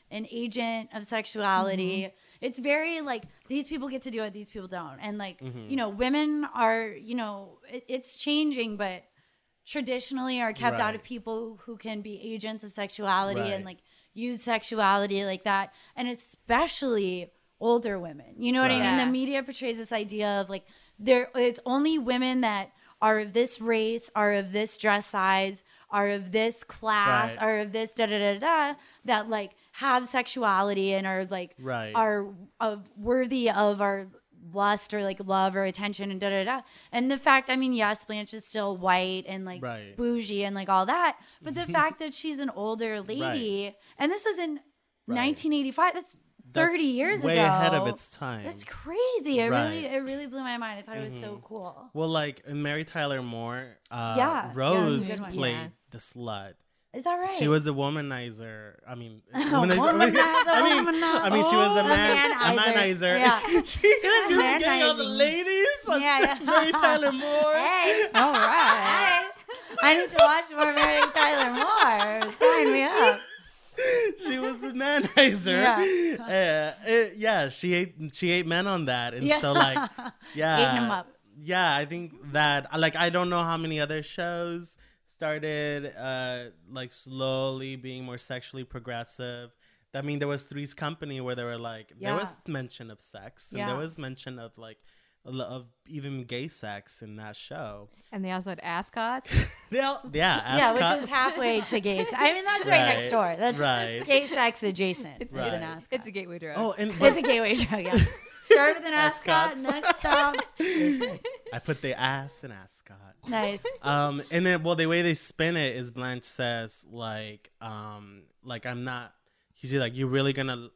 an agent of sexuality. It's very like these people get to do it, these people don't. And like, you know, women are, you know, it's changing, but traditionally are kept out of people who can be agents of sexuality and like use sexuality like that. And especially older women. You know what I mean? The media portrays this idea of like it's only women that are of this race, are of this dress size, are of this class, are of this that like have sexuality and are like are worthy of our lust or like love or attention and and the fact, I mean, yes, Blanche is still white and like bougie and like all that, but the fact that she's an older lady and this was in 1985, that's 30 years way ago. ahead of its time. That's crazy. It really blew my mind. I thought it was so cool. Well, like in Mary Tyler Moore, Yeah, Rose that's a good one. played the slut. Is that right? She was a womanizer. I mean, I mean, she was a manizer. Yeah. she was just getting all the ladies. On Mary Tyler Moore. Hey, all right. I need to watch more Mary Tyler Moore. Sign me up. She was a manizer. She ate men on that, and so like, eating them up. Yeah, I think that like I don't know how many other shows started like slowly being more sexually progressive. I mean, there was Three's Company where they were like there was mention of sex and there was mention of like of even gay sex in that show. And they also had ascots. Ascot. Which is halfway to gay sex. I mean, that's right next door. That's gay sex adjacent. It's an ascot. It's a gateway drug. Oh, and it's a gateway drug. Yeah. Start with an ascot. Next stop. I put the ass in ascot. Nice. And then the way they spin it is Blanche says like I'm not. She's like, you're really gonna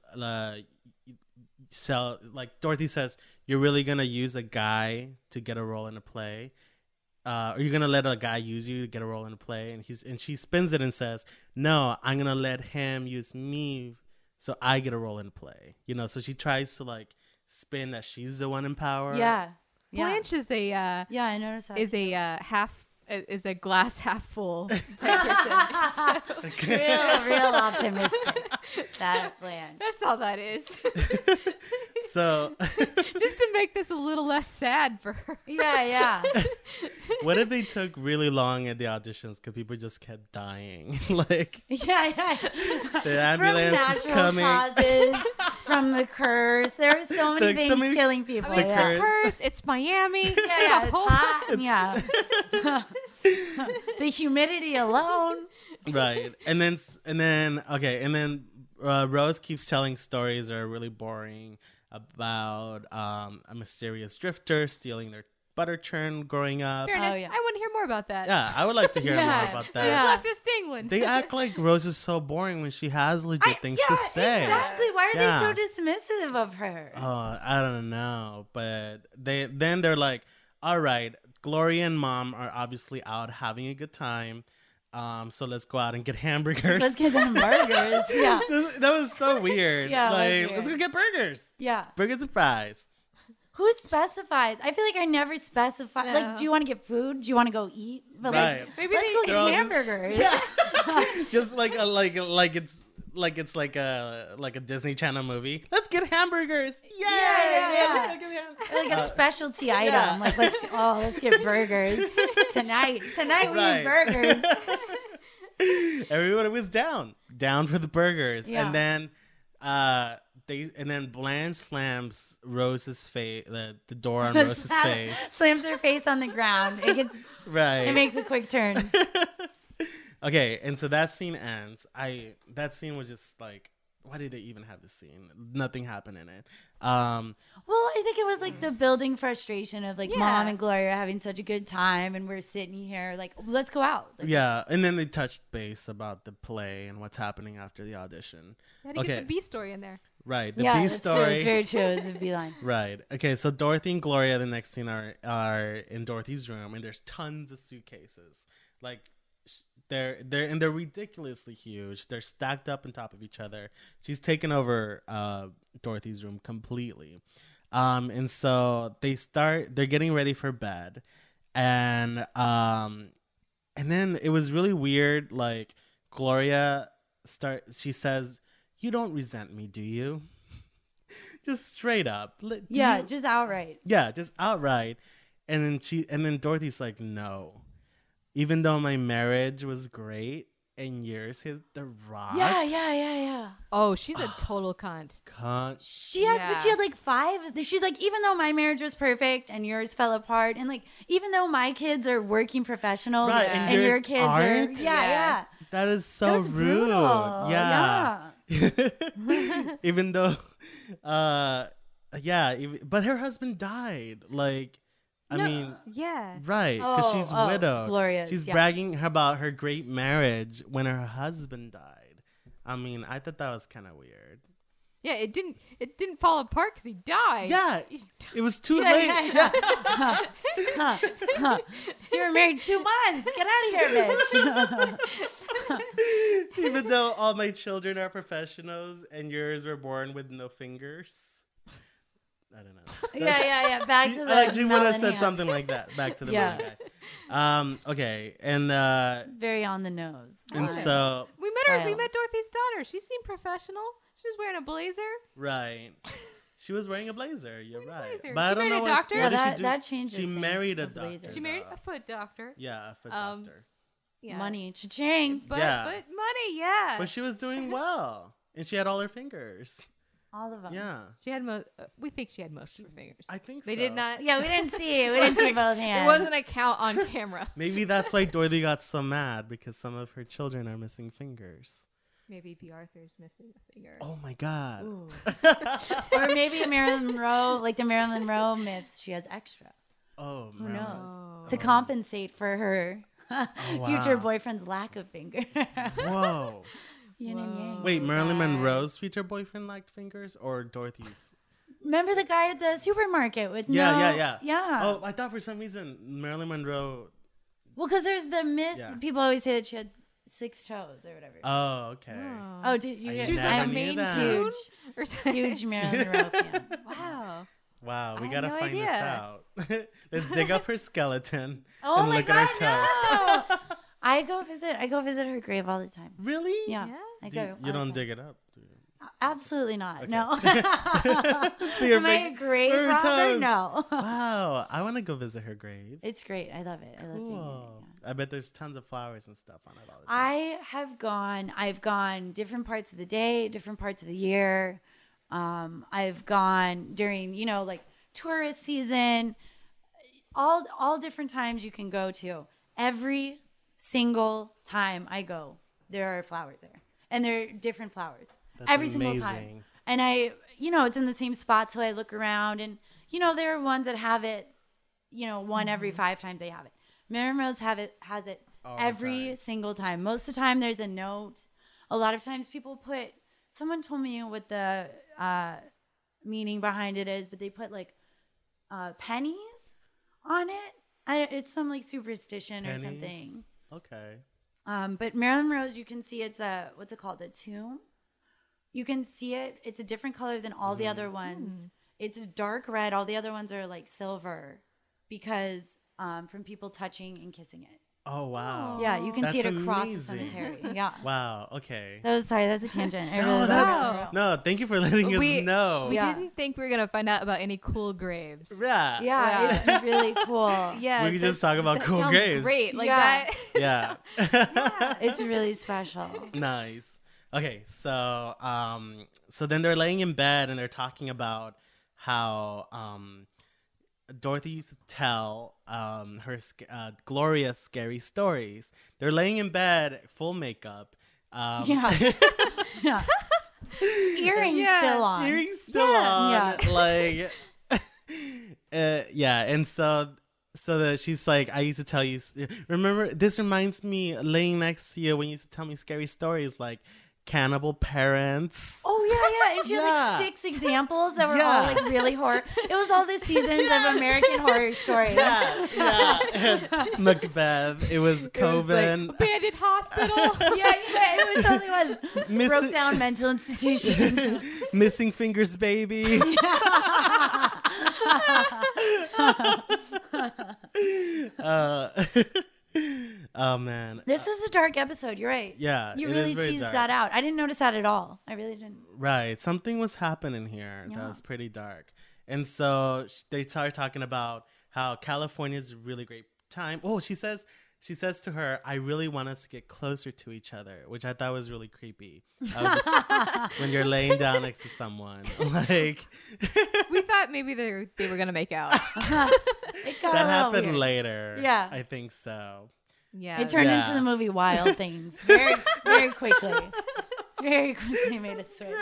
sell, like Dorothy says, you're really gonna use a guy to get a role in a play, or you're gonna let a guy use you to get a role in a play, and she spins it and says, no, I'm gonna let him use me so I get a role in a play. You know, so she tries to like spin that she's the one in power. Yeah. Blanche is a I noticed that. Is a glass half full type person. real optimistic. That Blanche. That's all that is. So just to make this a little less sad for her. Yeah. What if they took really long at the auditions because people just kept dying? Like the ambulance is coming. Causes, from the curse. There are so many things killing people. I mean, it's the curse. It's Miami. It's hot. Yeah. The humidity alone. Right. And then Rose keeps telling stories that are really boring about a mysterious drifter stealing their butter churn growing up. Fairness, I want to hear more about that. Yeah, I would like to hear more about that. Leftist England. They act like Rose is so boring when she has legit things to say. Exactly. Why are they so dismissive of her? Oh, I don't know. But they're like, all right, Gloria and Mom are obviously out having a good time. So let's go out and get hamburgers. Let's get them burgers. Yeah. That was so weird. Yeah, like, let's go get burgers. Yeah. Burgers and fries. Who specifies? I feel like I never specify. No. Like, do you want to get food? Do you want to go eat? But Right. like, maybe let's go get hamburgers. Just like it's like a Disney Channel movie. Let's get hamburgers. Yeah. Like a specialty item. Like let's get burgers tonight. Tonight we eat burgers. Everybody was down for the burgers, Yeah. and then Blanche slams Rose's face, the door on Rose's face. Slams her face on the ground. It gets Right. It makes a quick turn. Okay, and so that scene ends. That scene was just like, why did they even have this scene? Nothing happened in it. Well, I think it was like the building frustration of like Mom and Gloria having such a good time, and we're sitting here like, let's go out. Like, yeah, and then they touched base about the play and what's happening after the audition. How do you get the B story in there? Right, the B that's story. true. It's very true. It's a beeline. Right. Okay, so Dorothy and Gloria, the next scene, are in Dorothy's room, and there's tons of suitcases. Like, they're ridiculously huge. They're stacked up on top of each other. She's taken over Dorothy's room completely, and so they're getting ready for bed, and then it was really weird. Like Gloria she says, you don't resent me, do you? Just straight up. Just outright. Yeah, just outright. And then Dorothy's like, no. Even though my marriage was great and yours hit the rocks. Yeah. Oh, she's a total cunt. Cunt. She had like 5. She's like, even though my marriage was perfect and yours fell apart, and like, even though my kids are working professionals Right, and and your yours kids aren't? are, yeah. That is so That was rude. brutal. Yeah. Even though, but her husband died. Like, I mean, Yeah. right, because she's widowed. Glorious, She's yeah. bragging about her great marriage when her husband died. I mean, I thought that was kind of weird. Yeah, it didn't fall apart because he died. Yeah, it was too late. Yeah. You were married 2 months. Get out of here, bitch. Even though all my children are professionals and yours were born with no fingers. I don't know. Yeah. Back to the Like you would have said melon something like that. Back to the Yeah. main guy. Okay, and Very on the nose. so We met her. We Style. met Dorothy's daughter. She seemed professional. She was wearing a blazer. right, she was wearing a blazer. You're right, blazer. but I She don't married know a what, doctor? what Yeah, did that- she do. that changes She things, married a the blazer. doctor. She married though. a foot doctor. Yeah, a foot Um, doctor. Yeah. Money, cha-ching. But Yeah. but money, yeah. But she was doing well, and she had all her fingers. All of them. Yeah, She had most. We think she had most of her fingers. I think They so. did not. Yeah, we didn't see it. We didn't see both hands. It wasn't a count on camera. Maybe that's why Dorothy got so mad, because some of her children are missing fingers. Maybe B. Arthur's missing a finger. Oh my god. Ooh. Or maybe Marilyn Monroe, like the Marilyn Monroe myths, she has extra Oh, Who Marilyn. knows? Oh. to compensate for her future wow. boyfriend's lack of finger. Whoa. Yin and yang. Wait, Marilyn Right. Monroe's future boyfriend liked fingers, or Dorothy's? Remember the guy at the supermarket with Yeah. Yeah. Oh, I thought for some reason Marilyn Monroe. Well, because there's the myth. Yeah. People always say that she had 6 toes or whatever. Oh, okay. Oh, did you? I guys- She was never like a I'm knew main that. coon huge, or something. huge Marilyn Monroe fan. Wow. Wow, we I had gotta no find this idea. out. Let's dig up her skeleton Oh and my look god, at her toes. no! I go visit her grave all the time. Really? Yeah, Yeah? I Do go. you all the don't time. dig it up. Do you? Absolutely not. Okay. No. So your Am I a big- grave her robber? toes. No. Wow, I want to go visit her grave. It's great. I love it. I love being there. Cool. Yeah. I bet there's tons of flowers and stuff on it all the time. I've gone different parts of the day, different parts of the year. I've gone during, like tourist season, all different times you can go to. Every single time I go, there are flowers there. And they're different flowers. That's Every single amazing. time. And it's in the same spot, so I look around and, there are ones that have it, one every 5 times they have it. Marilyn Monroe's has it All the every time. single time. Most of the time there's a note. A lot of times people someone told me what the meaning behind it is, but they put like pennies on it. It's some like superstition Pennies? or something. Okay. But Marilyn Monroe's, you can see it's what's it called? A tomb. You can see it. It's a different color than all the other ones. It's a dark red. All the other ones are like silver because from people touching and kissing it. Oh wow. Yeah, you can see it That's across the amazing. cemetery. Yeah. Wow. Okay. That was a tangent. I No, really love that- Marilyn Monroe. No, thank you for letting us know. We Yeah. didn't think we were gonna find out about any cool graves. Yeah. Yeah, it's really cool. Yeah, We could just talk about that cool sounds graves. Great, like Yeah. that. Yeah. It's really special. Nice. Okay, so then they're laying in bed and they're talking about how Dorothy used to tell her Gloria's scary stories. They're laying in bed, full makeup. Yeah. Yeah. Earrings Yeah. still on. Earrings still Yeah. on. Yeah. Like, yeah. And so that she's like, I used to tell you, remember, this reminds me laying next to you when you used to tell me scary stories like cannibal parents. Oh yeah. And she had Yeah. like 6 examples that were Yeah. all like really horror. It was all the seasons of American Horror Story. Yeah. And Macbeth. It was Coven. Abandoned hospital. Yeah, it totally was. Missing- Broke down mental institution. Missing Fingers Baby. Oh man. This was a dark episode. You're right. Yeah, You it really is very teased dark. that out. I didn't notice that at all. I really didn't. Right. Something was happening here that Yeah. was pretty dark. And so they start talking about how California is a really great time. Oh, she says to her, I really want us to get closer to each other, which I thought was really creepy. I was just, when you're laying down next to someone. Like We thought maybe they were gonna make out. It got that a little happened weird. later. Yeah. I think so. Yeah. It turned Yeah. into the movie Wild Things very, very quickly. Very quickly made a switch.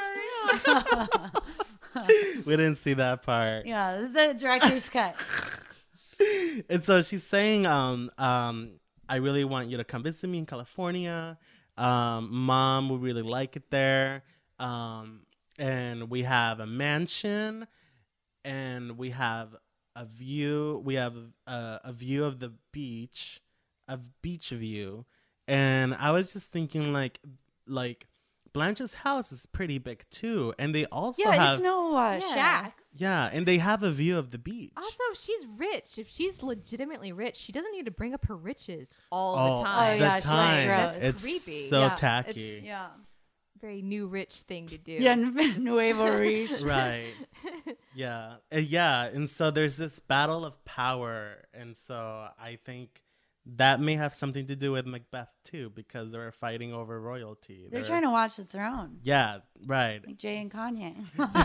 We didn't see that part. Yeah, this is the director's cut. And so she's saying, I really want you to come visit me in California. Mom would really like it there. And we have a mansion, and we have a view. We have a view of the beach, beach view. And I was just thinking, like Blanche's house is pretty big too, and they also Yeah, have it's no shack. and they have a view of the beach. Also, if she's rich, if she's legitimately rich, she doesn't need to bring up her riches all Oh, the time. yeah, she's time. gross. That's It's creepy. so Yeah. tacky. Yeah. Very new rich thing to do. Yeah, Nuevo Riche. Right. Yeah. Yeah. And so there's this battle of power. And so I think that may have something to do with Macbeth too, because they were fighting over royalty. They're trying to watch the throne. Yeah, right. Like Jay and Kanye.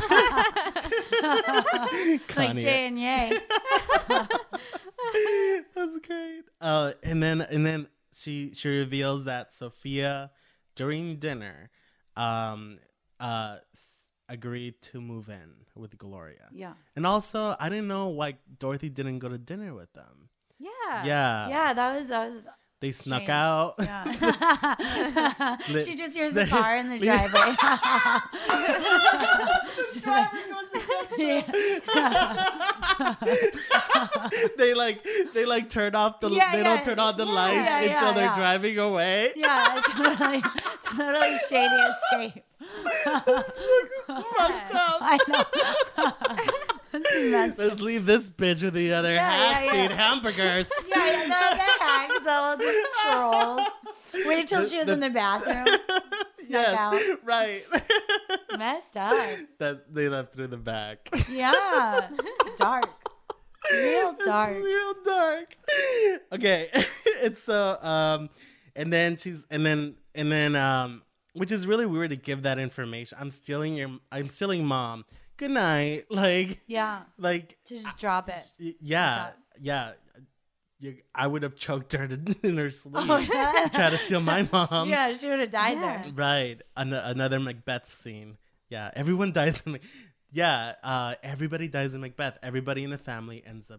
Kanye. Like Jay and Ye. That's great. And then she reveals that Sophia during dinner agreed to move in with Gloria. Yeah. And also, I didn't know why Dorothy didn't go to dinner with them. Yeah. Yeah. Yeah, that was They snuck Shame. out. yeah. She just hears the car in the driveway. they like turn off the Yeah, they yeah. don't turn on the lights Yeah, yeah, until they're yeah. driving away. Yeah, totally shady escape. Fucked up. I know. That's messed up. Let's leave this bitch with the other Yeah, half. yeah, yeah. Eat hamburgers. Yeah, the hags, all the trolls. Wait till she was in the bathroom. Yes, out. right. Messed up. That they left through the back. Yeah, it's dark. Real dark. It's real dark. Okay, it's so and then which is really weird to give that information. I'm stealing mom. Good night. Like Yeah, like to just drop it. yeah. I would have choked her in her sleep. Oh, yeah. Try to steal my mom. Yeah, she would have died Yeah. there. Right. Another Macbeth scene. Yeah. Everyone dies in everybody dies in Macbeth. Everybody in the family ends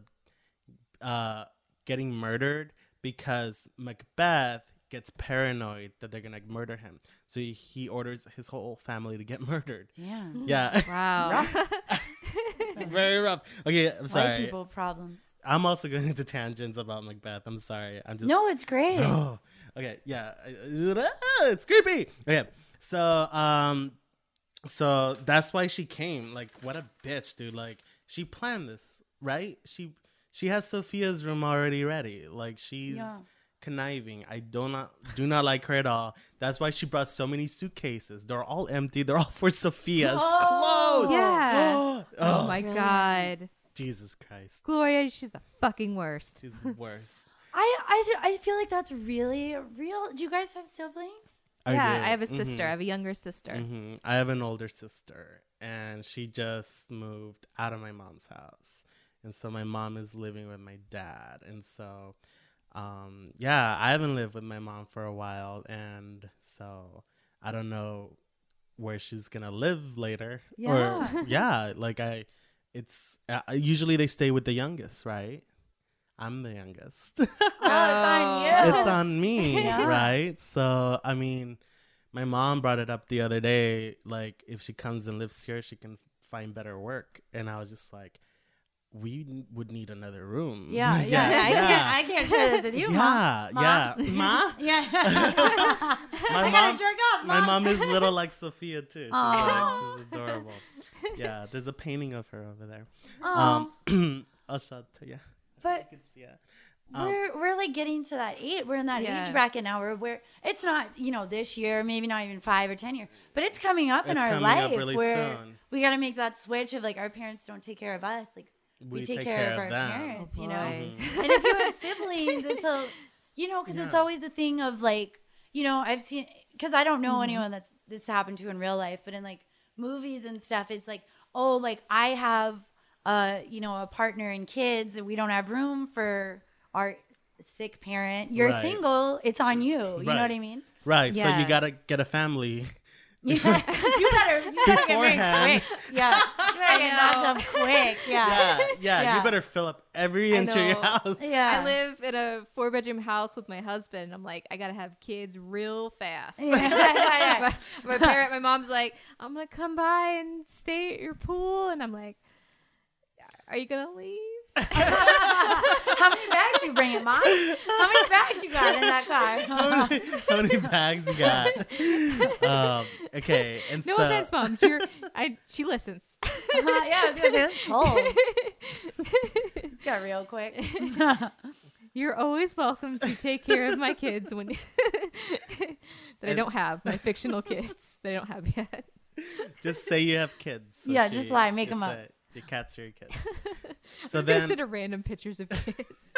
up getting murdered because Macbeth gets paranoid that they're gonna murder him. So he orders his whole family to get murdered. Damn. Yeah. Wow. Very rough. Okay, I'm White sorry. people problems. I'm also going into tangents about Macbeth. I'm sorry. I'm just No, it's great. Oh, okay, yeah, it's creepy. Okay, so that's why she came. Like, what a bitch, dude. Like, she planned this, right? She has Sophia's room already ready. Like, she's Yeah. conniving. I do not like her at all. That's why she brought so many suitcases. They're all empty. They're all for Sophia's clothes. Yeah. Oh, Oh my Really? God. Jesus Christ. Gloria, she's the fucking worst. She's the worst. I feel like that's really real. Do you guys have siblings? Yeah, do. I have a sister. Mhm. I have a younger sister. I have an older sister, and she just moved out of my mom's house, and so my mom is living with my dad, and so, I haven't lived with my mom for a while, and so I don't know where she's gonna live later. Yeah. It's usually they stay with the youngest, right? I'm the youngest. Oh, it's on you. It's on me, Yeah. right? So, I mean, my mom brought it up the other day. Like, if she comes and lives here, she can find better work. And I was just like, we would need another room. Yeah. I can't share this with you, yeah, Mom. yeah. Ma? Yeah. My I gotta jerk off, My Mom. mom is little like Sophia, too. She's, Aw. she's adorable. Yeah, there's a painting of her over there. Aw. I'll show it to you. But You can see it. we're like getting to that age. We're in that age bracket now where it's not, this year, maybe not even 5 or 10 years, but it's coming up in It's our coming life up really where soon. we got to make that switch of like our parents don't take care of us, like we take care of our them. parents, Oh, you know. boy. And if you have siblings, it's a, because it's always a thing of like, I've seen, because I don't know anyone that's this happened to in real life, but in like movies and stuff, it's like, oh, like I have a partner and kids, and we don't have room for our sick parent. You're Right. single, it's on you. You know Right. what I mean? Right. So Yeah. you gotta get a family. Yeah. you better get married Beforehand. quick. Yeah. You better get knocked up quick. Yeah. Yeah. Yeah. You better fill up every inch of your know. house. Yeah. I live in a 4-bedroom house with my husband. I'm like, I gotta have kids real fast. Yeah. My mom's like, I'm gonna come by and stay at your pool, and I'm like, are you gonna leave? How many bags you bringing, Mom? How many bags you got in that car? How many bags you got? Okay. And No so, offense, Mom. She listens. Yeah, I was gonna say, it's cold. It's got real quick. You're always welcome to take care of my kids when that I don't have, my fictional kids that I don't have yet. just say you have kids. So Yeah, just lie, make 'em up. say your cats are your kids. I'm So just gonna then, send her random pictures of kids.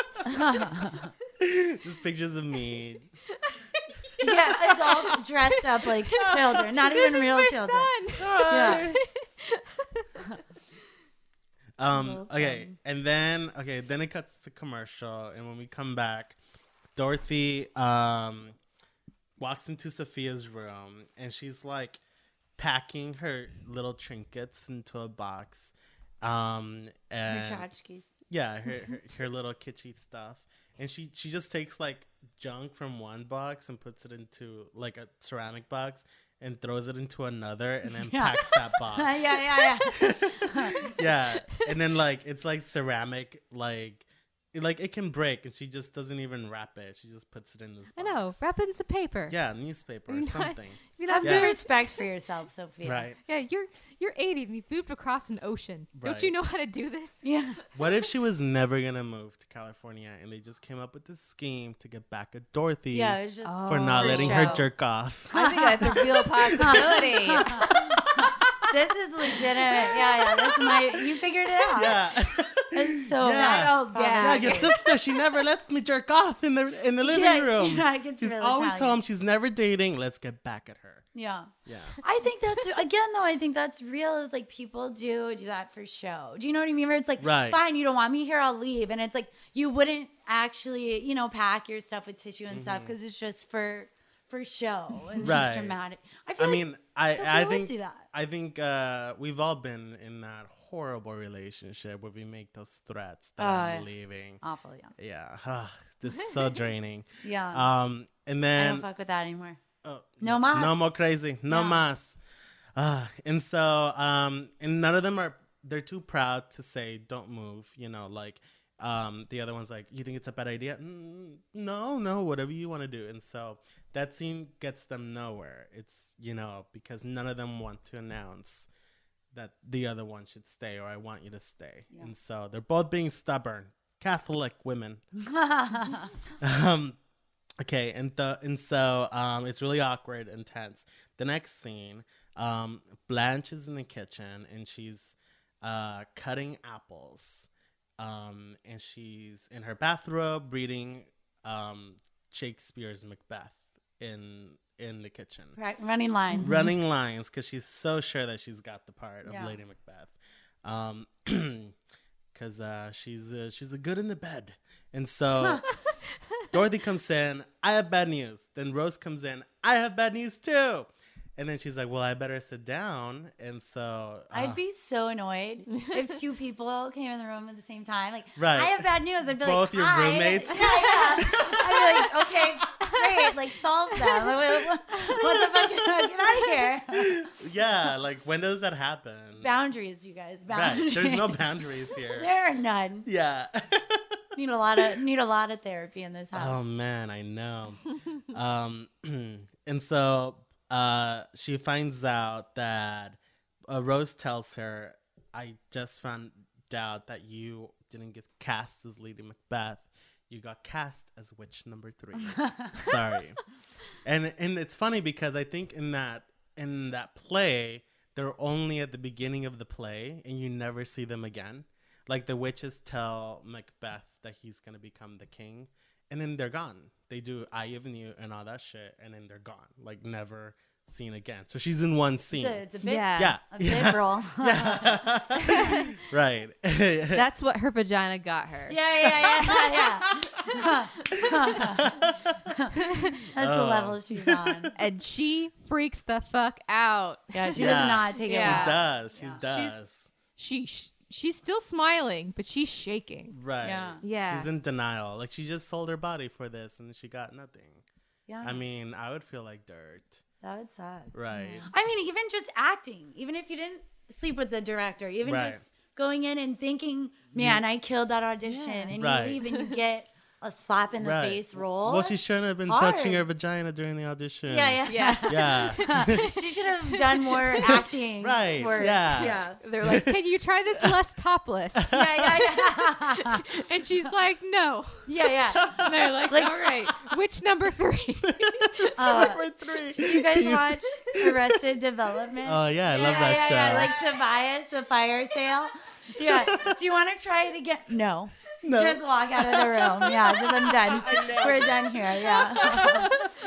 just pictures of me. Yeah, adults dressed up like children, not even real My children. son. Yeah. Okay, and then then it cuts to commercial, and when we come back, Dorothy walks into Sophia's room, and she's like packing her little trinkets into a box, and Tchotchkes. yeah, her little kitschy stuff, and she just takes like junk from one box and puts it into like a ceramic box and throws it into another and then Yeah. packs that box. Yeah. Yeah, and then like it's like ceramic, like it can break, and she just doesn't even wrap it. She just puts it in this box. I know. Wrap it in some paper. Yeah, newspaper or You're not- something. You're not Have some Yeah. respect for yourself, Sophia. Right. Yeah, you're 80 and you moved across an ocean. Don't Right. you know how to do this? Yeah. What if she was never gonna move to California and they just came up with this scheme to get back at Dorothy Yeah, it was just for not for letting her show. jerk off? I think that's a real possibility. This is legitimate. Yeah. This is you figured it out. Yeah. It's so Yeah. Oh, Yeah, yeah. your sister, she never lets me jerk off in the living room. Yeah, it gets She's real always Italian. home. She's never dating. Let's get back at her. Yeah. Yeah. I think that's I think that's real. Is like people do that for show. Do you know what I mean? Where it's like, Right. fine, you don't want me here, I'll leave, and it's like you wouldn't actually, pack your stuff with tissue and stuff because it's just for show and Right. just dramatic. I feel I like mean, I Sophia would think do that. I think we've all been in that horrible relationship where we make those threats that I'm yeah. leaving. Awful, yeah. Yeah, this is so draining. Yeah. And I don't then fuck with that anymore. oh, No mas. no more crazy, no Yeah. mas. And so and none of them they're too proud to say don't move. The other one's like, you think it's a bad idea? No, whatever you want to do. And so that scene gets them nowhere. It's, because none of them want to announce that the other one should stay or I want you to stay. Yeah. And so they're both being stubborn, Catholic women. Okay, and so it's really awkward and tense. The next scene, Blanche is in the kitchen and she's cutting apples. And she's in her bathrobe reading Shakespeare's Macbeth in the kitchen. Right, running lines. Running lines because she's so sure that she's got the part of Yeah. Lady Macbeth. Because she's a good in the bed. And so Dorothy comes in, I have bad news. Then Rose comes in, I have bad news too. And then she's like, well, I better sit down. And so I'd be so annoyed if two people came in the room at the same time. Like, Right. I have bad news. I'd be Both like, your "Hi." roommates? Yeah. I'd be like, okay, great. Like, solve them. What the fuck? Get out of here. yeah, like when does that happen? Boundaries, you guys. Right. Boundaries. There's no boundaries here. There are none. Yeah. Need a lot of therapy in this Oh house. man, I know. And so she finds out that Rose tells her, I just found out that you didn't get cast as Lady Macbeth. you got cast as witch number 3. Sorry. And it's funny because I think in that play, they're only at the beginning of the play and you never see them again. Like the witches tell Macbeth that he's going to become the king and then they're gone. They do Eye of Newt and all that shit and then they're gone. Like never seen again. So she's in one scene. It's a bit, Yeah. a bit role. Right. That's what her vagina got her. Yeah. That's the level she's on. And she freaks the fuck out. Yeah, she Yeah. does not take Yeah. it well. She does. She's still smiling, but she's shaking. Right. Yeah. She's in denial. Like she just sold her body for this and she got nothing. Yeah. I mean, I would feel like dirt. That would suck. Right. I mean, even just acting, even if you didn't sleep with the director, even Right. just going in and thinking, man, I killed that audition, and Right. you leave and you get a slap in the Right. face role. Well, she shouldn't have been Hard. touching her vagina during the audition. Yeah. Yeah. She should have done more acting. Right. Work. Yeah. Yeah. They're like, can you try this less topless? Yeah. And she's like, no. Yeah. And they're like, all right, which number 3? Number 3. You guys watch Arrested Development? Oh, yeah. I love that show. Yeah. Like Tobias, the fire sale. Yeah. Do you want to try it again? No. Just walk out of the room. Yeah, just I'm done. We're done here. Yeah.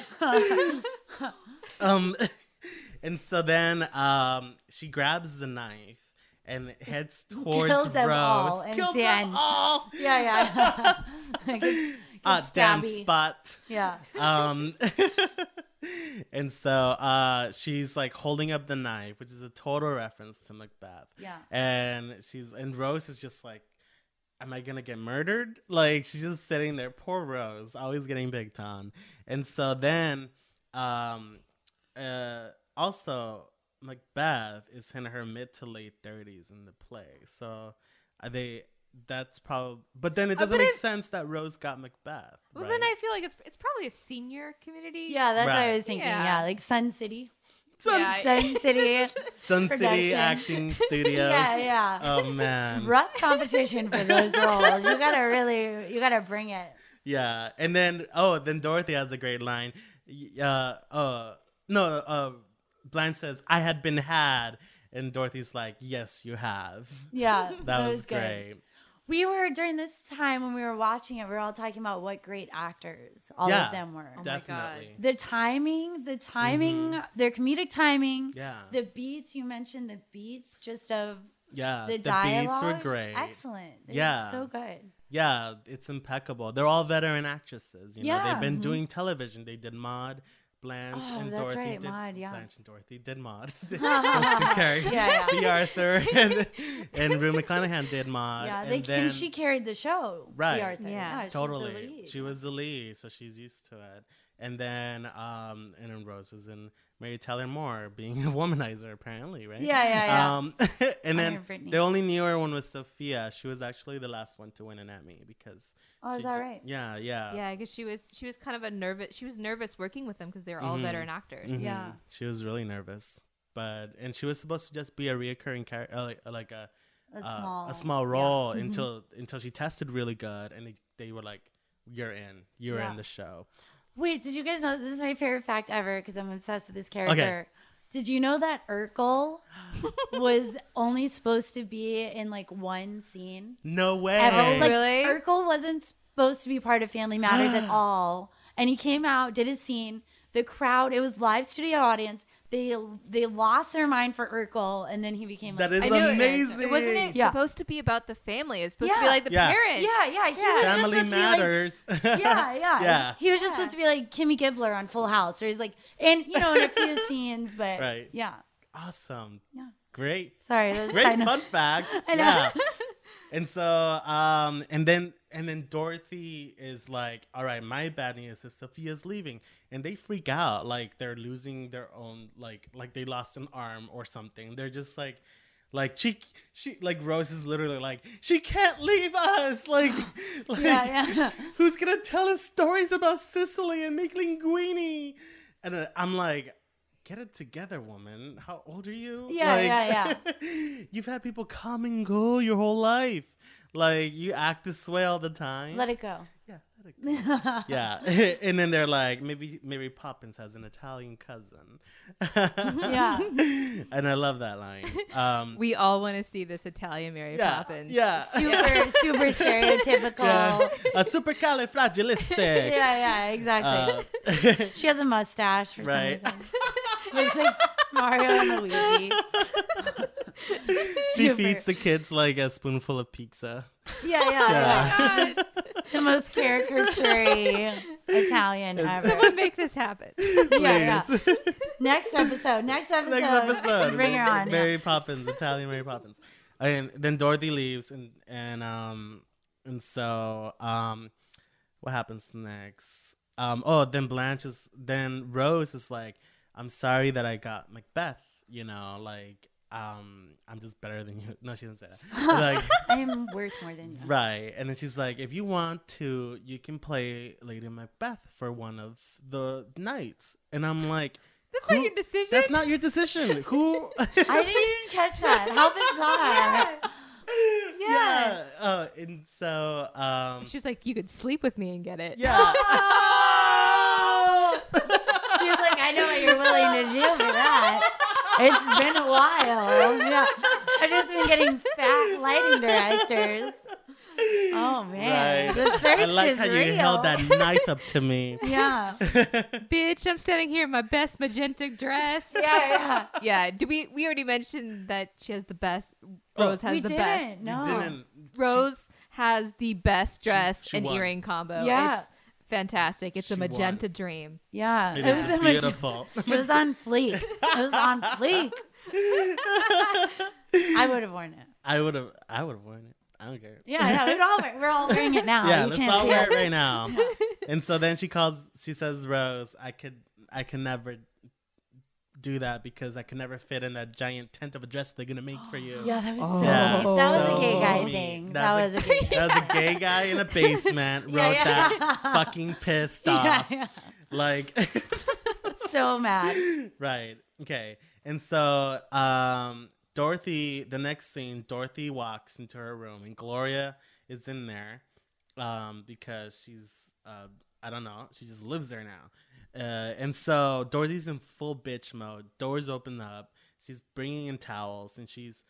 And so then she grabs the knife and heads towards Kills them Rose. all in Kills the them end. all. Yeah. Gets Damn stabby. spot. Yeah. And so she's like holding up the knife, which is a total reference to Macbeth. Yeah. And Rose is just like, am I gonna get murdered? Like she's just sitting there, poor Rose, always getting picked on. And so then also Macbeth is in her mid to late 30s in the play. So that's probably, but then it doesn't make sense that Rose got Macbeth. Well, right? then I feel like it's probably a senior community. Yeah, that's what I Right. was thinking. Yeah. Yeah, like Sun City. Yeah. Sun City. Sun City production. Acting Studios. Yeah. Oh man. Rough competition for those roles. You gotta bring it. Yeah, and then Dorothy has a great line. Blanche says, "I had been had," and Dorothy's like, "Yes, you have." Yeah, That was good. great. We were during this time when we were watching it. We were all talking about what great actors all Yeah. of them were. my God. Definitely. The timing, their comedic timing. Yeah. The beats you mentioned, the beats just of Yeah. the The dialogue. beats were great. Excellent. They're Yeah. so good. Yeah, it's impeccable. They're all veteran actresses. You know, Yeah. they've been doing television. They did Maude. Blanche Oh, and that's Dorothy right, did Maude, yeah. Blanche and Dorothy did Maude. Those two characters. Yeah. B. Arthur and Rue McClanahan did Maude. Yeah, and she carried the show. Right. B. Arthur. Yeah. She's the Totally. lead. She was the lead, so she's used to it. And then Rose was in Mary Tyler Moore being a womanizer, apparently, right? Yeah. And I then hear Britney. the only newer one was Sophia. She was actually the last one to win an Emmy because. Oh, is she that ju- right? Yeah. Yeah, because she was kind of she was nervous working with them because they were all veteran actors. Mhm. Yeah. She was really nervous, and she was supposed to just be a reoccurring character, like a small role until she tested really good, and they were like, "You're in the show." Wait, did you guys know this is my favorite fact ever because I'm obsessed with this character? Did you know that Urkel was only supposed to be in like one scene? No way. Ever. Like, Really? Urkel wasn't supposed to be part of Family Matters at all. And he came out, did his scene. The crowd, it was live studio audience. They lost their mind for Urkel, and then he became like, That is I knew amazing. it wasn't it Yeah. supposed to be about the family. It was supposed to be Yeah. like the Yeah. parents. Yeah. He was just Family supposed to be matters. like, yeah. Yeah. He was just supposed to be like Kimmy Gibbler on Full House, or he's like, and in a few scenes, but Right. yeah. Awesome. Yeah. Great. Sorry, that was Great side note. fun fact. I know. Yeah. And so, and then Dorothy is like, "All right, my bad news is Sophia's leaving," and they freak out, like they're losing their own, like they lost an arm or something. They're just like she like Rose is literally like, "She can't leave us!" Like Yeah. who's gonna tell us stories about Sicily and make linguine? And I'm like, get it together, woman. How old are you? Yeah. You've had people come and go your whole life. Like, you act this way all the time. Let it go. Yeah, hypothetical. Yeah. And then they're like, maybe Mary Poppins has an Italian cousin. Yeah. And I love that line. We all want to see this Italian Mary Poppins. Yeah. Super stereotypical. A supercalifragilistic. Yeah, exactly. She has a mustache for Right. some reason. Looks like Mario and Luigi. She Super. feeds the kids like a spoonful of pizza. Yeah. The most caricature Italian ever. Someone make this happen. Yeah. Please. Next episode. Next episode. Bring her on. Mary Poppins, Italian Mary Poppins. And then Dorothy leaves, and so what happens next? Then Rose is like, I'm sorry that I got Macbeth. You know, like I'm just better than you. No, she didn't say that. Like, I'm worth more than you. right. And then she's like, if you want to, you can play Lady Macbeth for one of the nights. And I'm like, That's not your decision. That's not your decision. Who? I didn't even catch that. How bizarre. Yeah. And so, She was like, you could sleep with me and get it. yeah. Oh! She was like, I know what you're willing to do for that. It's been a while. Yeah. I've just been getting fat lighting directors. Oh, man. Right. The thirst I like is how real. you held that knife up to me. Yeah. Bitch, I'm standing here in my best magenta dress. Yeah. Yeah. We already mentioned that she has the best. Rose has We the didn't. best. No. You didn't. Rose has the best dress she and won. earring combo. Yeah. It's fantastic. It's She a magenta dream. Yeah. It It was is a beautiful. It was on fleek. It was on fleek. I would have worn it. I would have worn it. I don't care. Yeah, we're all wearing it now. Yeah, you let's can't all see wear us. it right now. And so then she says, Rose, I can never do that because I can never fit in that giant tent of a dress they're gonna make for you. Yeah, that was Oh. so. Yeah. That was a gay So guy mean. thing. That That was was a gay. That was a gay guy in a basement wrote Yeah. that fucking pissed off. Yeah. Like So mad. right. Okay. And so Dorothy, the next scene, Dorothy walks into her room and Gloria is in there because she's I don't know, she just lives there now. And so Dorothy's in full bitch mode. Doors open up. She's bringing in towels and she's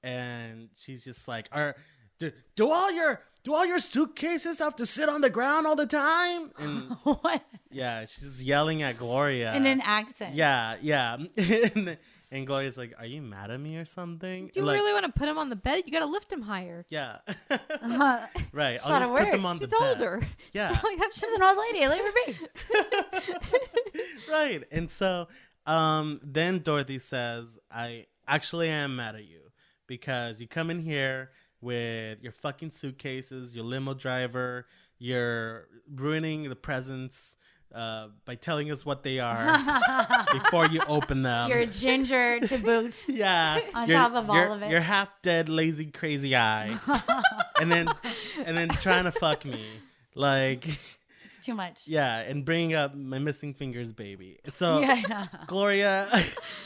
just like, do all your suitcases have to sit on the ground all the time? And What? yeah, she's just yelling at Gloria. In an accent. Yeah. And Gloria's like, are you mad at me or something? Do you Like, really want to put him on the bed? You got to lift him higher. yeah. Uh-huh. Right. gotta I'll just put work. them on She's the bed. older. Yeah. She probably has She's an old lady. Let her be. Right. And so then Dorothy says, I am mad at you because you come in here with your fucking suitcases, your limo driver, you're ruining the presents by telling us what they are before you open them. You're a ginger to boot. yeah. On You're- top of all you're- of it. You're half dead, lazy, crazy eye. and then trying to fuck me. Like It's too much. yeah, and bringing up my missing fingers baby. So Yeah. Gloria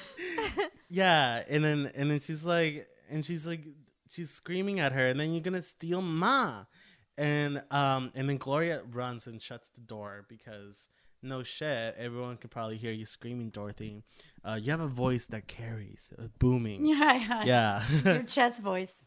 yeah, and then she's screaming at her, and then you're gonna steal Ma. And then Gloria runs and shuts the door because no shit, everyone could probably hear you screaming, Dorothy. You have a voice that carries, booming. Yeah. Yeah. Your chest voice.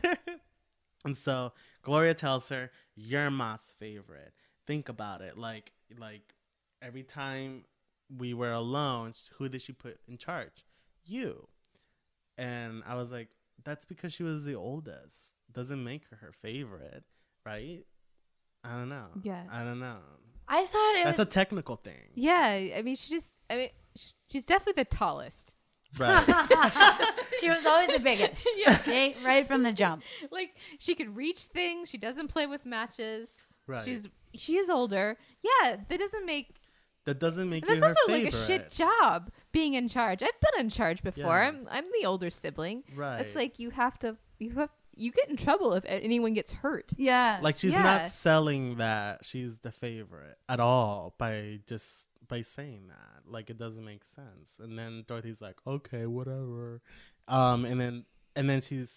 And so Gloria tells her, you're Ma's favorite. Think about it. Like every time we were alone, who did she put in charge? You. And I was like, that's because she was the oldest. Doesn't make her favorite, right? I don't know. Yeah. I don't know. I thought it That's was. a technical thing. Yeah, I mean, she's definitely the tallest. Right. She was always the biggest. Yeah. Right from the jump. Like, she can reach things. She doesn't play with matches. Right. She is older. Yeah, that doesn't make you that's her also favorite. like a shit job being in charge. I've been in charge before. Yeah. I'm the older sibling. Right. It's like you get in trouble if anyone gets hurt. Yeah. Like she's Yeah. not selling that she's the favorite at all by saying that. Like it doesn't make sense. And then Dorothy's like, okay, whatever. And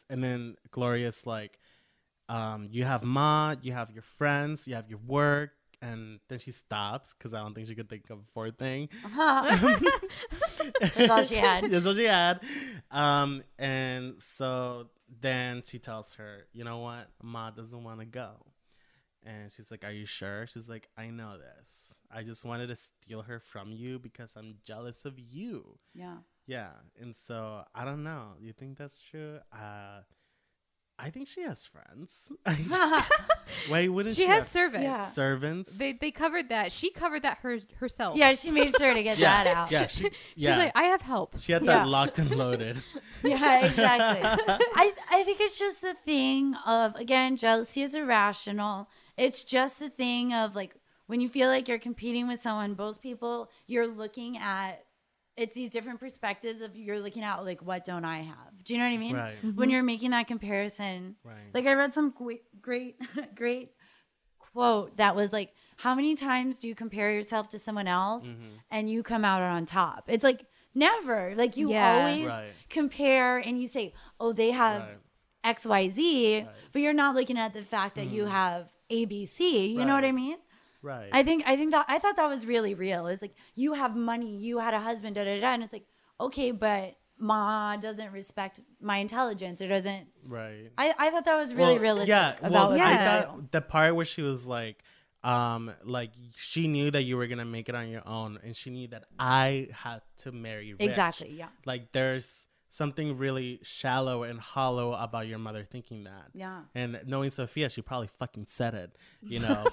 then Gloria's like, you have Ma, you have your friends, you have your work. And then she stops because I don't think she could think of a fourth thing. That's all she had. That's all she had. And so then she tells her, you know what? Ma doesn't want to go. And she's like, are you sure? She's like, I know this. I just wanted to steal her from you because I'm jealous of you. Yeah. Yeah. And so I don't know. You think that's true? I think she has friends. Why wouldn't she? She has have servants. Yeah. servants? They covered that. She covered that herself. Yeah, she made sure to get that out. Yeah, she's She's like, I have help. she had Yeah. that locked and loaded. Yeah, exactly. I think it's just the thing of, again, jealousy is irrational. It's just the thing of like when you feel like you're competing with someone, both people, you're looking at, it's these different perspectives of you're looking at like, what don't I have? Do you know what I mean? Right. When you're making that comparison. Right. Like I read some great quote that was like, how many times do you compare yourself to someone else and you come out on top? It's like never. Like you Yeah. always Right. compare and you say, oh, they have Right. XYZ, but you're not looking at the fact that you have ABC. You know what I Right. mean? Right. I thought that was really real. It's like you have money, you had a husband, da da da, and it's like, okay, but Ma doesn't respect my intelligence or doesn't. Right. I thought that was really realistic Yeah. about Well, what I people do. thought the part where she was like she knew that you were gonna make it on your own, and she knew that I had to marry rich. Exactly, yeah. Like there's something really shallow and hollow about your mother thinking that. Yeah. And knowing Sophia, she probably fucking said it. You know.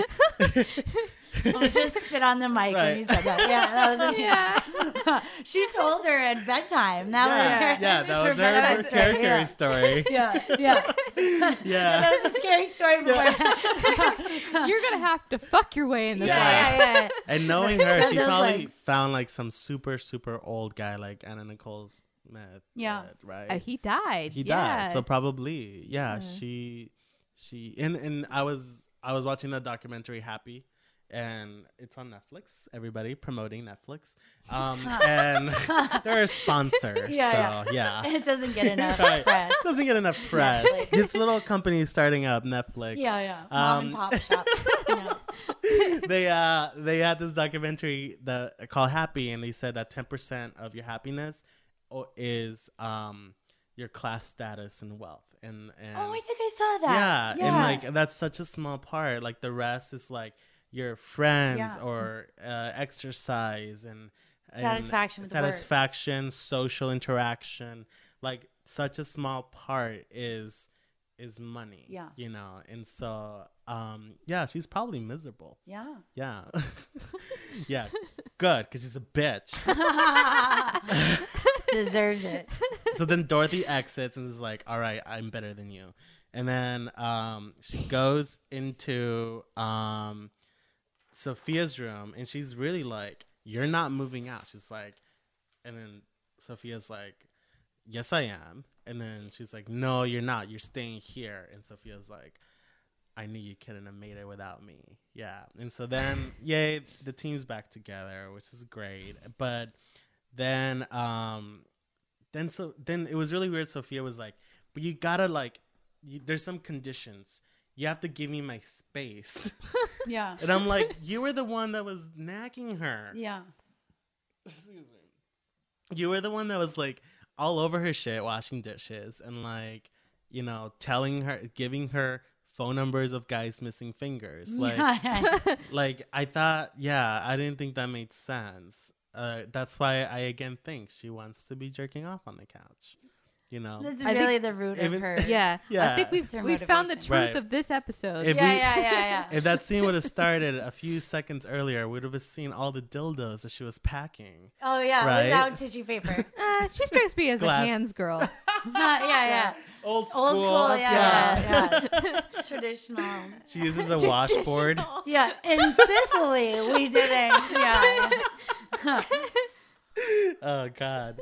I just spit on the mic when Right. you said that. Yeah, that was Yeah. She told her at bedtime. That was Yeah, her. yeah, that was her bedtime story, character story. Yeah, yeah. Yeah. That was a scary story before. You're gonna have to fuck your way in this life. Yeah. And knowing her, Spread she those probably legs. found like some super, super old guy like Anna Nicole's met. Yeah. Right. He died. He Yeah. died. So probably, yeah, she and I was watching the documentary Happy, and it's on Netflix. Everybody promoting Netflix. And they're a sponsor. Yeah, so yeah. It doesn't get enough Right. press. Doesn't get enough press. Netflix. This little company is starting up, Netflix. Yeah. Mom and pop shop. Yeah. They had this documentary called Happy, and they said that 10% of your happiness is your class status and wealth. And Oh, I think I saw that. yeah, and like that's such a small part. Like the rest is like your friends Yeah. or exercise and Satisfaction with the work. satisfaction, social interaction. Like such a small part is money. Yeah. You know, and so yeah, she's probably miserable. Yeah. Yeah. Yeah. Good, because she's a bitch. Deserves it. So then Dorothy exits and is like, all right, I'm better than you. And then she goes into Sophia's room, and she's really like, you're not moving out. She's like, and then Sophia's like, yes, I am. And then she's like, no, you're not. You're staying here. And Sophia's like, I knew you couldn't have made it without me. Yeah. And so then, yay, the team's back together, which is great. But then then it was really weird. Sophia was like, but you gotta like, there's some conditions. You have to give me my space. Yeah. And I'm like, you were the one that was nagging her. Yeah. Excuse me. You were the one that was like all over her shit, washing dishes, and like, you know, telling her, giving her phone numbers of guys missing fingers. Like, like I thought, yeah, I didn't think that made sense. That's why I again think she wants to be jerking off on the couch. You know, That's I really think the root even- of her. Yeah. Yeah. I think It's her we've found the motivation. truth Right. of this episode. If Yeah. If that scene would have started a few seconds earlier, we would have seen all the dildos that she was packing. Oh yeah, Right? without tissue paper. She strikes me as Glass. a hands girl. Yeah. Old school. Old school, yeah. Traditional. She uses a washboard. Yeah, in Sicily we didn't. Yeah. Oh God.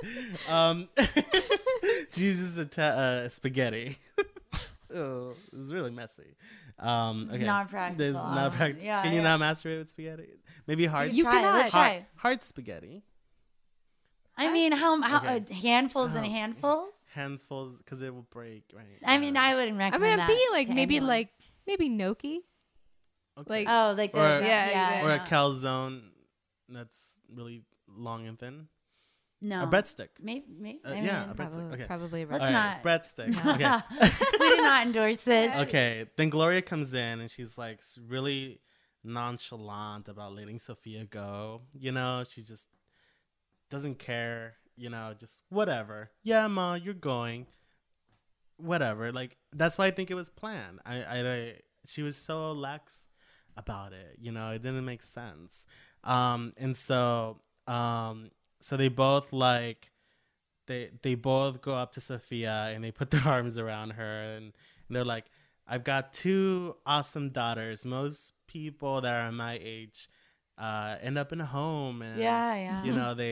She uses a spaghetti. Oh, it was really messy. Okay. not practical. It's not practical. Yeah, Can you yeah. not masturbate with spaghetti? Maybe hard. You try. cannot. Let's try. Hard spaghetti. I mean, how Okay. handfuls and Oh. handfuls? Handsfuls, because it will break. Right. I mean, I wouldn't I recommend mean, I'm that thinking to anyone. maybe gnocchi. Okay. Like, Oh, like the Or- Yeah, or a yeah. calzone that's really long and thin. no A breadstick. Maybe. Yeah, a breadstick. Okay. Probably Let's right. All right, not- breadstick. No. Okay. we do not endorse this. Okay. Then Gloria comes in and she's like really nonchalant about letting Sophia go. You know, she just doesn't care. You know, just whatever. Yeah, Ma, you're going. Whatever. Like that's why I think it was planned. She was so lax about it. You know, it didn't make sense. And so so they both like they both go up to Sophia and they put their arms around her and they're like, I've got two awesome daughters. Most people that are my age end up in a home and Yeah. you know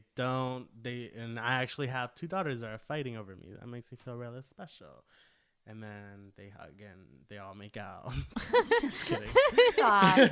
and I actually have two daughters that are fighting over me. That makes me feel really special. And then they hug and they all make out. Just kidding. Stop.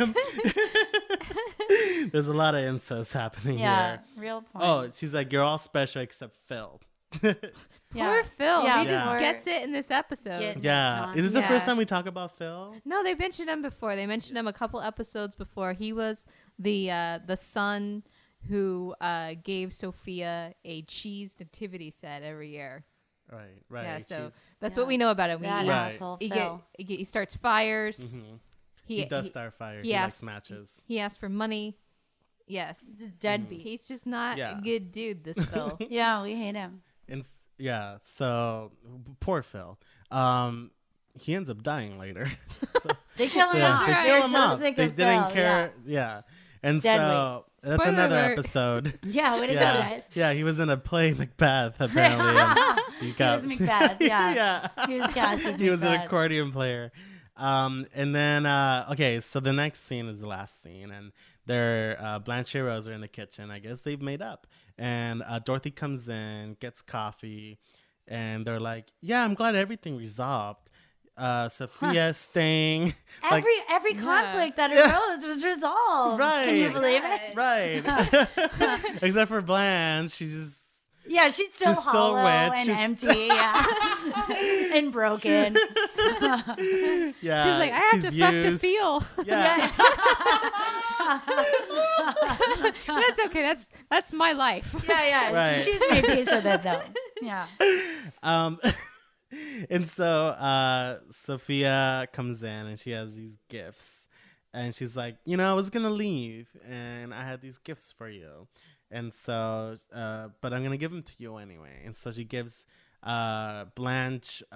There's a lot of incest happening Yeah, here. real point. Oh, she's like, you're all special except Phil. Poor Phil. Yeah, He just poor- gets it in this episode. Yeah. Is this the Yeah. first time we talk about Phil? No, they mentioned him before. They mentioned him a couple episodes before. He was the son who gave Sophia a cheese nativity set every year. Right. Yeah, so She's- that's Yeah. what we know about him. That Right. asshole He, Phil. he starts fires. Mhm. He does start fire. he He likes asked- matches. He asks for money. Yes. He's a deadbeat. He's just not Yeah. a good dude, this Phil. Yeah, we hate him. And yeah, so poor Phil. He ends up dying later. They kill him Yeah, off. they right. kill They're him so off. sick They of didn't Phil, care. Yeah. And Dead so that's Spoiler another alert. episode. Yeah, way to go, Yeah. guys. Yeah, he was in a play Macbeth apparently. And he He got was Macbeth. Yeah. yeah. He was cast as He was an Macbeth. accordion player. And then okay, so the next scene is the last scene, and they're Blanche and Rose are in the kitchen. I guess they've made up, and Dorothy comes in, gets coffee, and they're like, "Yeah, I'm glad everything resolved." Sophia's staying. Like, Every conflict that arose was resolved. Can you Right. believe it? right. Except for Blanche, she's just Yeah, she's still She's still hollow wet. and She's- empty. Yeah. And broken. yeah. She's like, I have she's to fuck to used. feel. Yeah. That's okay. That's my life. Yeah. Right. She's made peace with it though. Yeah. And so Sophia comes in and she has these gifts and she's like, you know, I was gonna leave and I had these gifts for you, and so but I'm gonna give them to you anyway. And so she gives Blanche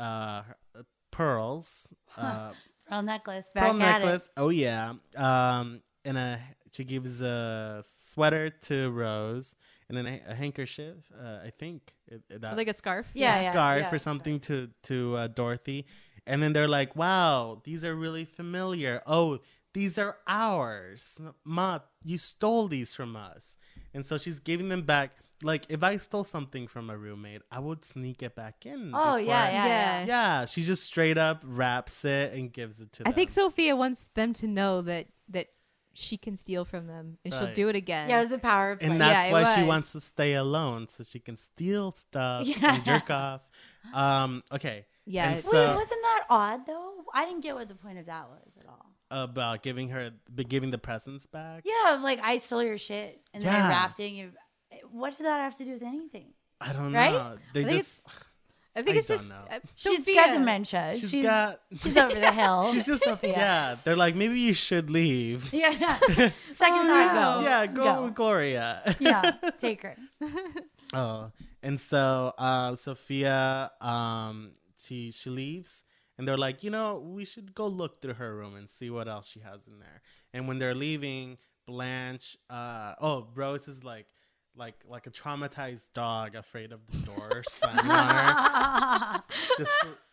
pearls, Pearl necklace. pearl Back at necklace. Oh yeah. And she gives a sweater to Rose and then a handkerchief. I think that Like a scarf. Yeah. scarf or something to Dorothy, and then they're like, "Wow, these are really familiar. Oh, these are ours, Ma. You stole these from us." And so she's giving them back. Like if I stole something from a roommate, I would sneak it back in. Oh before yeah. Yeah, she just straight up wraps it and gives it to them. I think Sophia wants them to know that she can steal from them and she'll Right. do it again. Yeah, it was a power play. And that's Yeah, it why she was. wants to stay alone so she can steal stuff Yeah. and jerk off. Okay. Yeah, And it's- Wait, so, wasn't that odd though? I didn't get what the point of that was at all. about giving the presents back. Yeah, like I stole your shit and then I Yeah. wrapped it. What does that have to do with anything? I don't Right? know. They I think just I think I it's don't just know. She's Sophia. got dementia. she's She's got over the hill. she's just Sophia. yeah. They're like, maybe you should leave. Yeah. Second thought, go. Yeah, go with Gloria. Yeah, take her. Oh, and so Sophia, she leaves, and they're like, you know, we should go look through her room and see what else she has in there. And when they're leaving, Blanche, Rose is like a traumatized dog, afraid of the door slamming on her. Just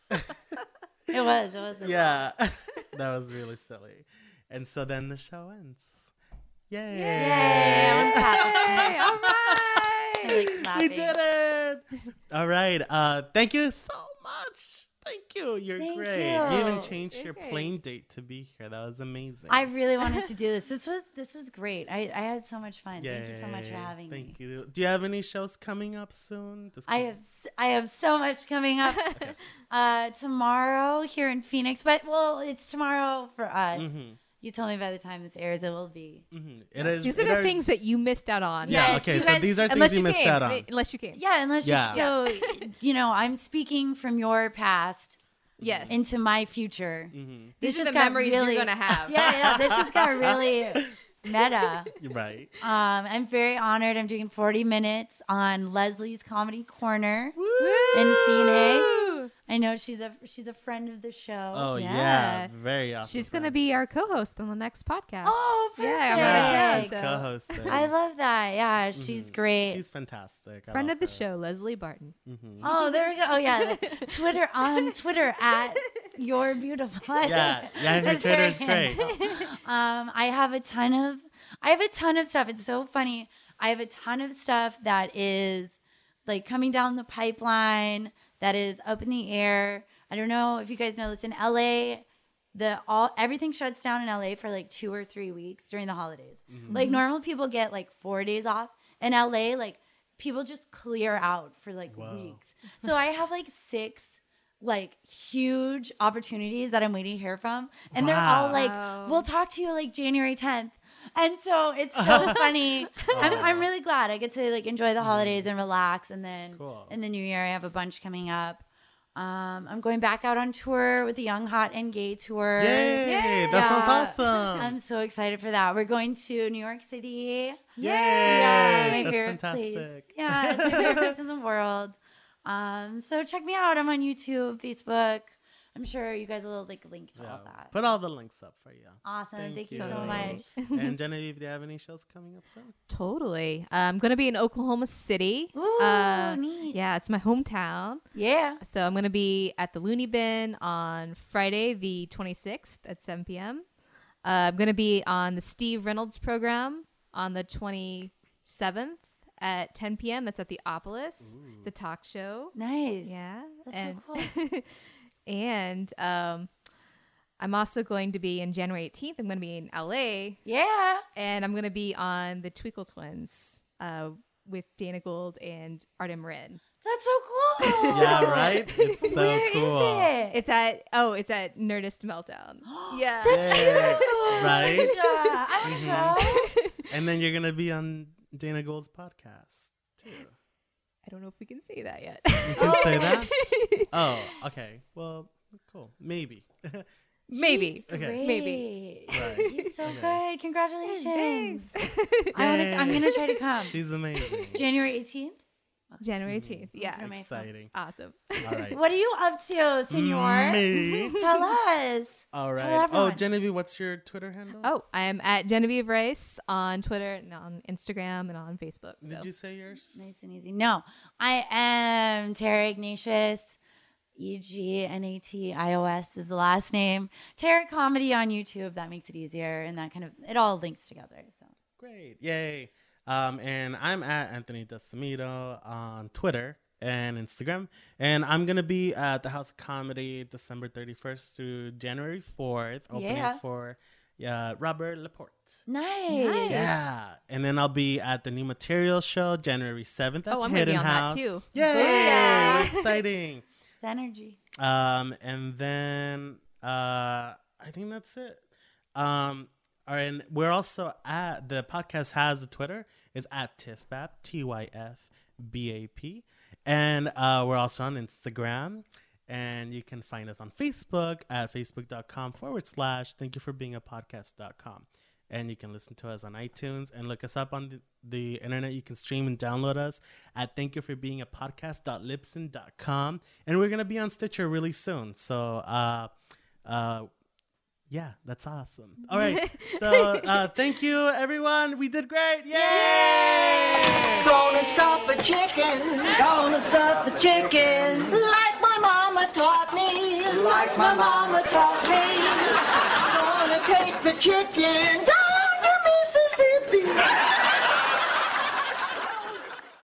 It was. yeah, that was really silly. And so then the show ends. Yay! Yay! I'm clapping. Hey, all right. I like We clapping. did it! All right. Thank you so much. Thank you. You're Thank great. you. You even changed You're your great. plane date to be here. That was amazing. I really wanted to do this. This was great. I had so much fun. Thank you so much for Yay. having me. Thank you. Do you have any shows coming up soon? I have so much coming up tomorrow here in Phoenix, but it's tomorrow for us. Mhm. You told me by the time this airs, it will be. It is. These are the things that you missed out on. Yeah. Yes, Okay. you So guys- these are Unless things you missed came. out on. Unless you came. Yeah, unless Yeah. you. So, I'm speaking from your past Yes. into my future. These are the got memories really, you're going to have. Yeah. This just got really meta. You're right. I'm very honored. I'm doing 40 minutes on Leslie's Comedy Corner Woo! in Phoenix. I know she's a friend of the show. Oh yeah. Yeah. Very awesome. She's going to be our co-host on the next podcast. Oh, perfect. Yeah, I'm Yeah, gonna she's so- co-hosting. I love that. Yeah, she's great. She's fantastic. I Friend love of the her. show, Leslie Barton. Oh, there we go. Oh, yeah. Twitter at You're Beautiful. Yeah, her That's Twitter very is great. I have a ton of stuff. It's so funny. I have a ton of stuff that is like coming down the pipeline, that is up in the air. I don't know if you guys know, it's in LA. Everything shuts down in LA for like 2 or 3 weeks during the holidays. Like normal people get like 4 days off. In LA, like people just clear out for like weeks. So I have like 6 like huge opportunities that I'm waiting to hear from. And they're all like, we'll talk to you like January 10th. And so it's so funny. I'm really glad I get to like enjoy the holidays and relax. And then in the new year, I have a bunch coming up. I'm going back out on tour with the Young, Hot, and Gay tour. Yay! That sounds awesome. I'm so excited for that. We're going to New York City. Yay! Yeah, my That's favorite fantastic. place. Yeah, it's my favorite place in the world. So check me out. I'm on YouTube, Facebook. I'm sure you guys will like link to all that. Put all the links up for you. Awesome. Thank you you. so much. And Genevieve, do you have any shows coming up soon? Totally. I'm going to be in Oklahoma City. Ooh, neat. Yeah, it's my hometown. Yeah. So I'm going to be at the Looney Bin on Friday, the 26th at 7 p.m. I'm going to be on the Steve Reynolds program on the 27th at 10 p.m. That's at the Opolis. It's a talk show. Nice. Yeah. That's and, so cool. and I'm also going to be in January 18th. I'm going to be in LA. Yeah. And I'm going to be on the Twinkle Twins with Dana Gould and Artem Rin. That's so cool. Yeah, right? It's so Where cool. is it? It's at Nerdist Meltdown. Yeah. That's Yay. huge. Right? I want to go. And then you're going to be on Dana Gould's podcast, too. I don't know if we can say that yet. You can say that? Oh, okay. Well, cool. Maybe. Maybe. He's Okay. great. Maybe. Right. He's so good. Congratulations. Thanks. I'm gonna try to come. She's amazing. January 18th. January 18th. Yeah. Amazing. Exciting. Awesome. All right. What are you up to, senor? Me. Tell us. All Tell right. Oh, everyone. Genevieve, what's your Twitter handle? Oh, I am at Genevieve Rice on Twitter and on Instagram and on Facebook. So. Did you say yours? Nice and easy. No, I am Tara Ignatius. EGNATIOS is the last name. Tara Comedy on YouTube. That makes it easier, and that kind of it all links together. So Great. Yay. And I'm at Anthony Decimito on Twitter and Instagram. And I'm going to be at the House of Comedy December 31st through January 4th, opening for Robert Laporte. nice. Yeah. And then I'll be at the New Material Show January 7th at Oh, I'm Hidden going to be on House. that too. Yay! Yeah. Exciting. It's energy. And then I think that's it. All right, and we're also at the podcast has a Twitter. It's at TIFBAP, TYFBAP. And we're also on Instagram. And you can find us on Facebook at facebook.com/thank you for being a podcast.com. And you can listen to us on iTunes and look us up on the internet. You can stream and download us at thankyouforbeingapodcast.libsyn.com. And we're going to be on Stitcher really soon. So, yeah, that's awesome. All right. So thank you, everyone. We did great. Yay! Gonna stuff a chicken. Gonna stuff the chicken. Like my mama taught me. Like my mama taught me. Gonna take the chicken down to Mississippi.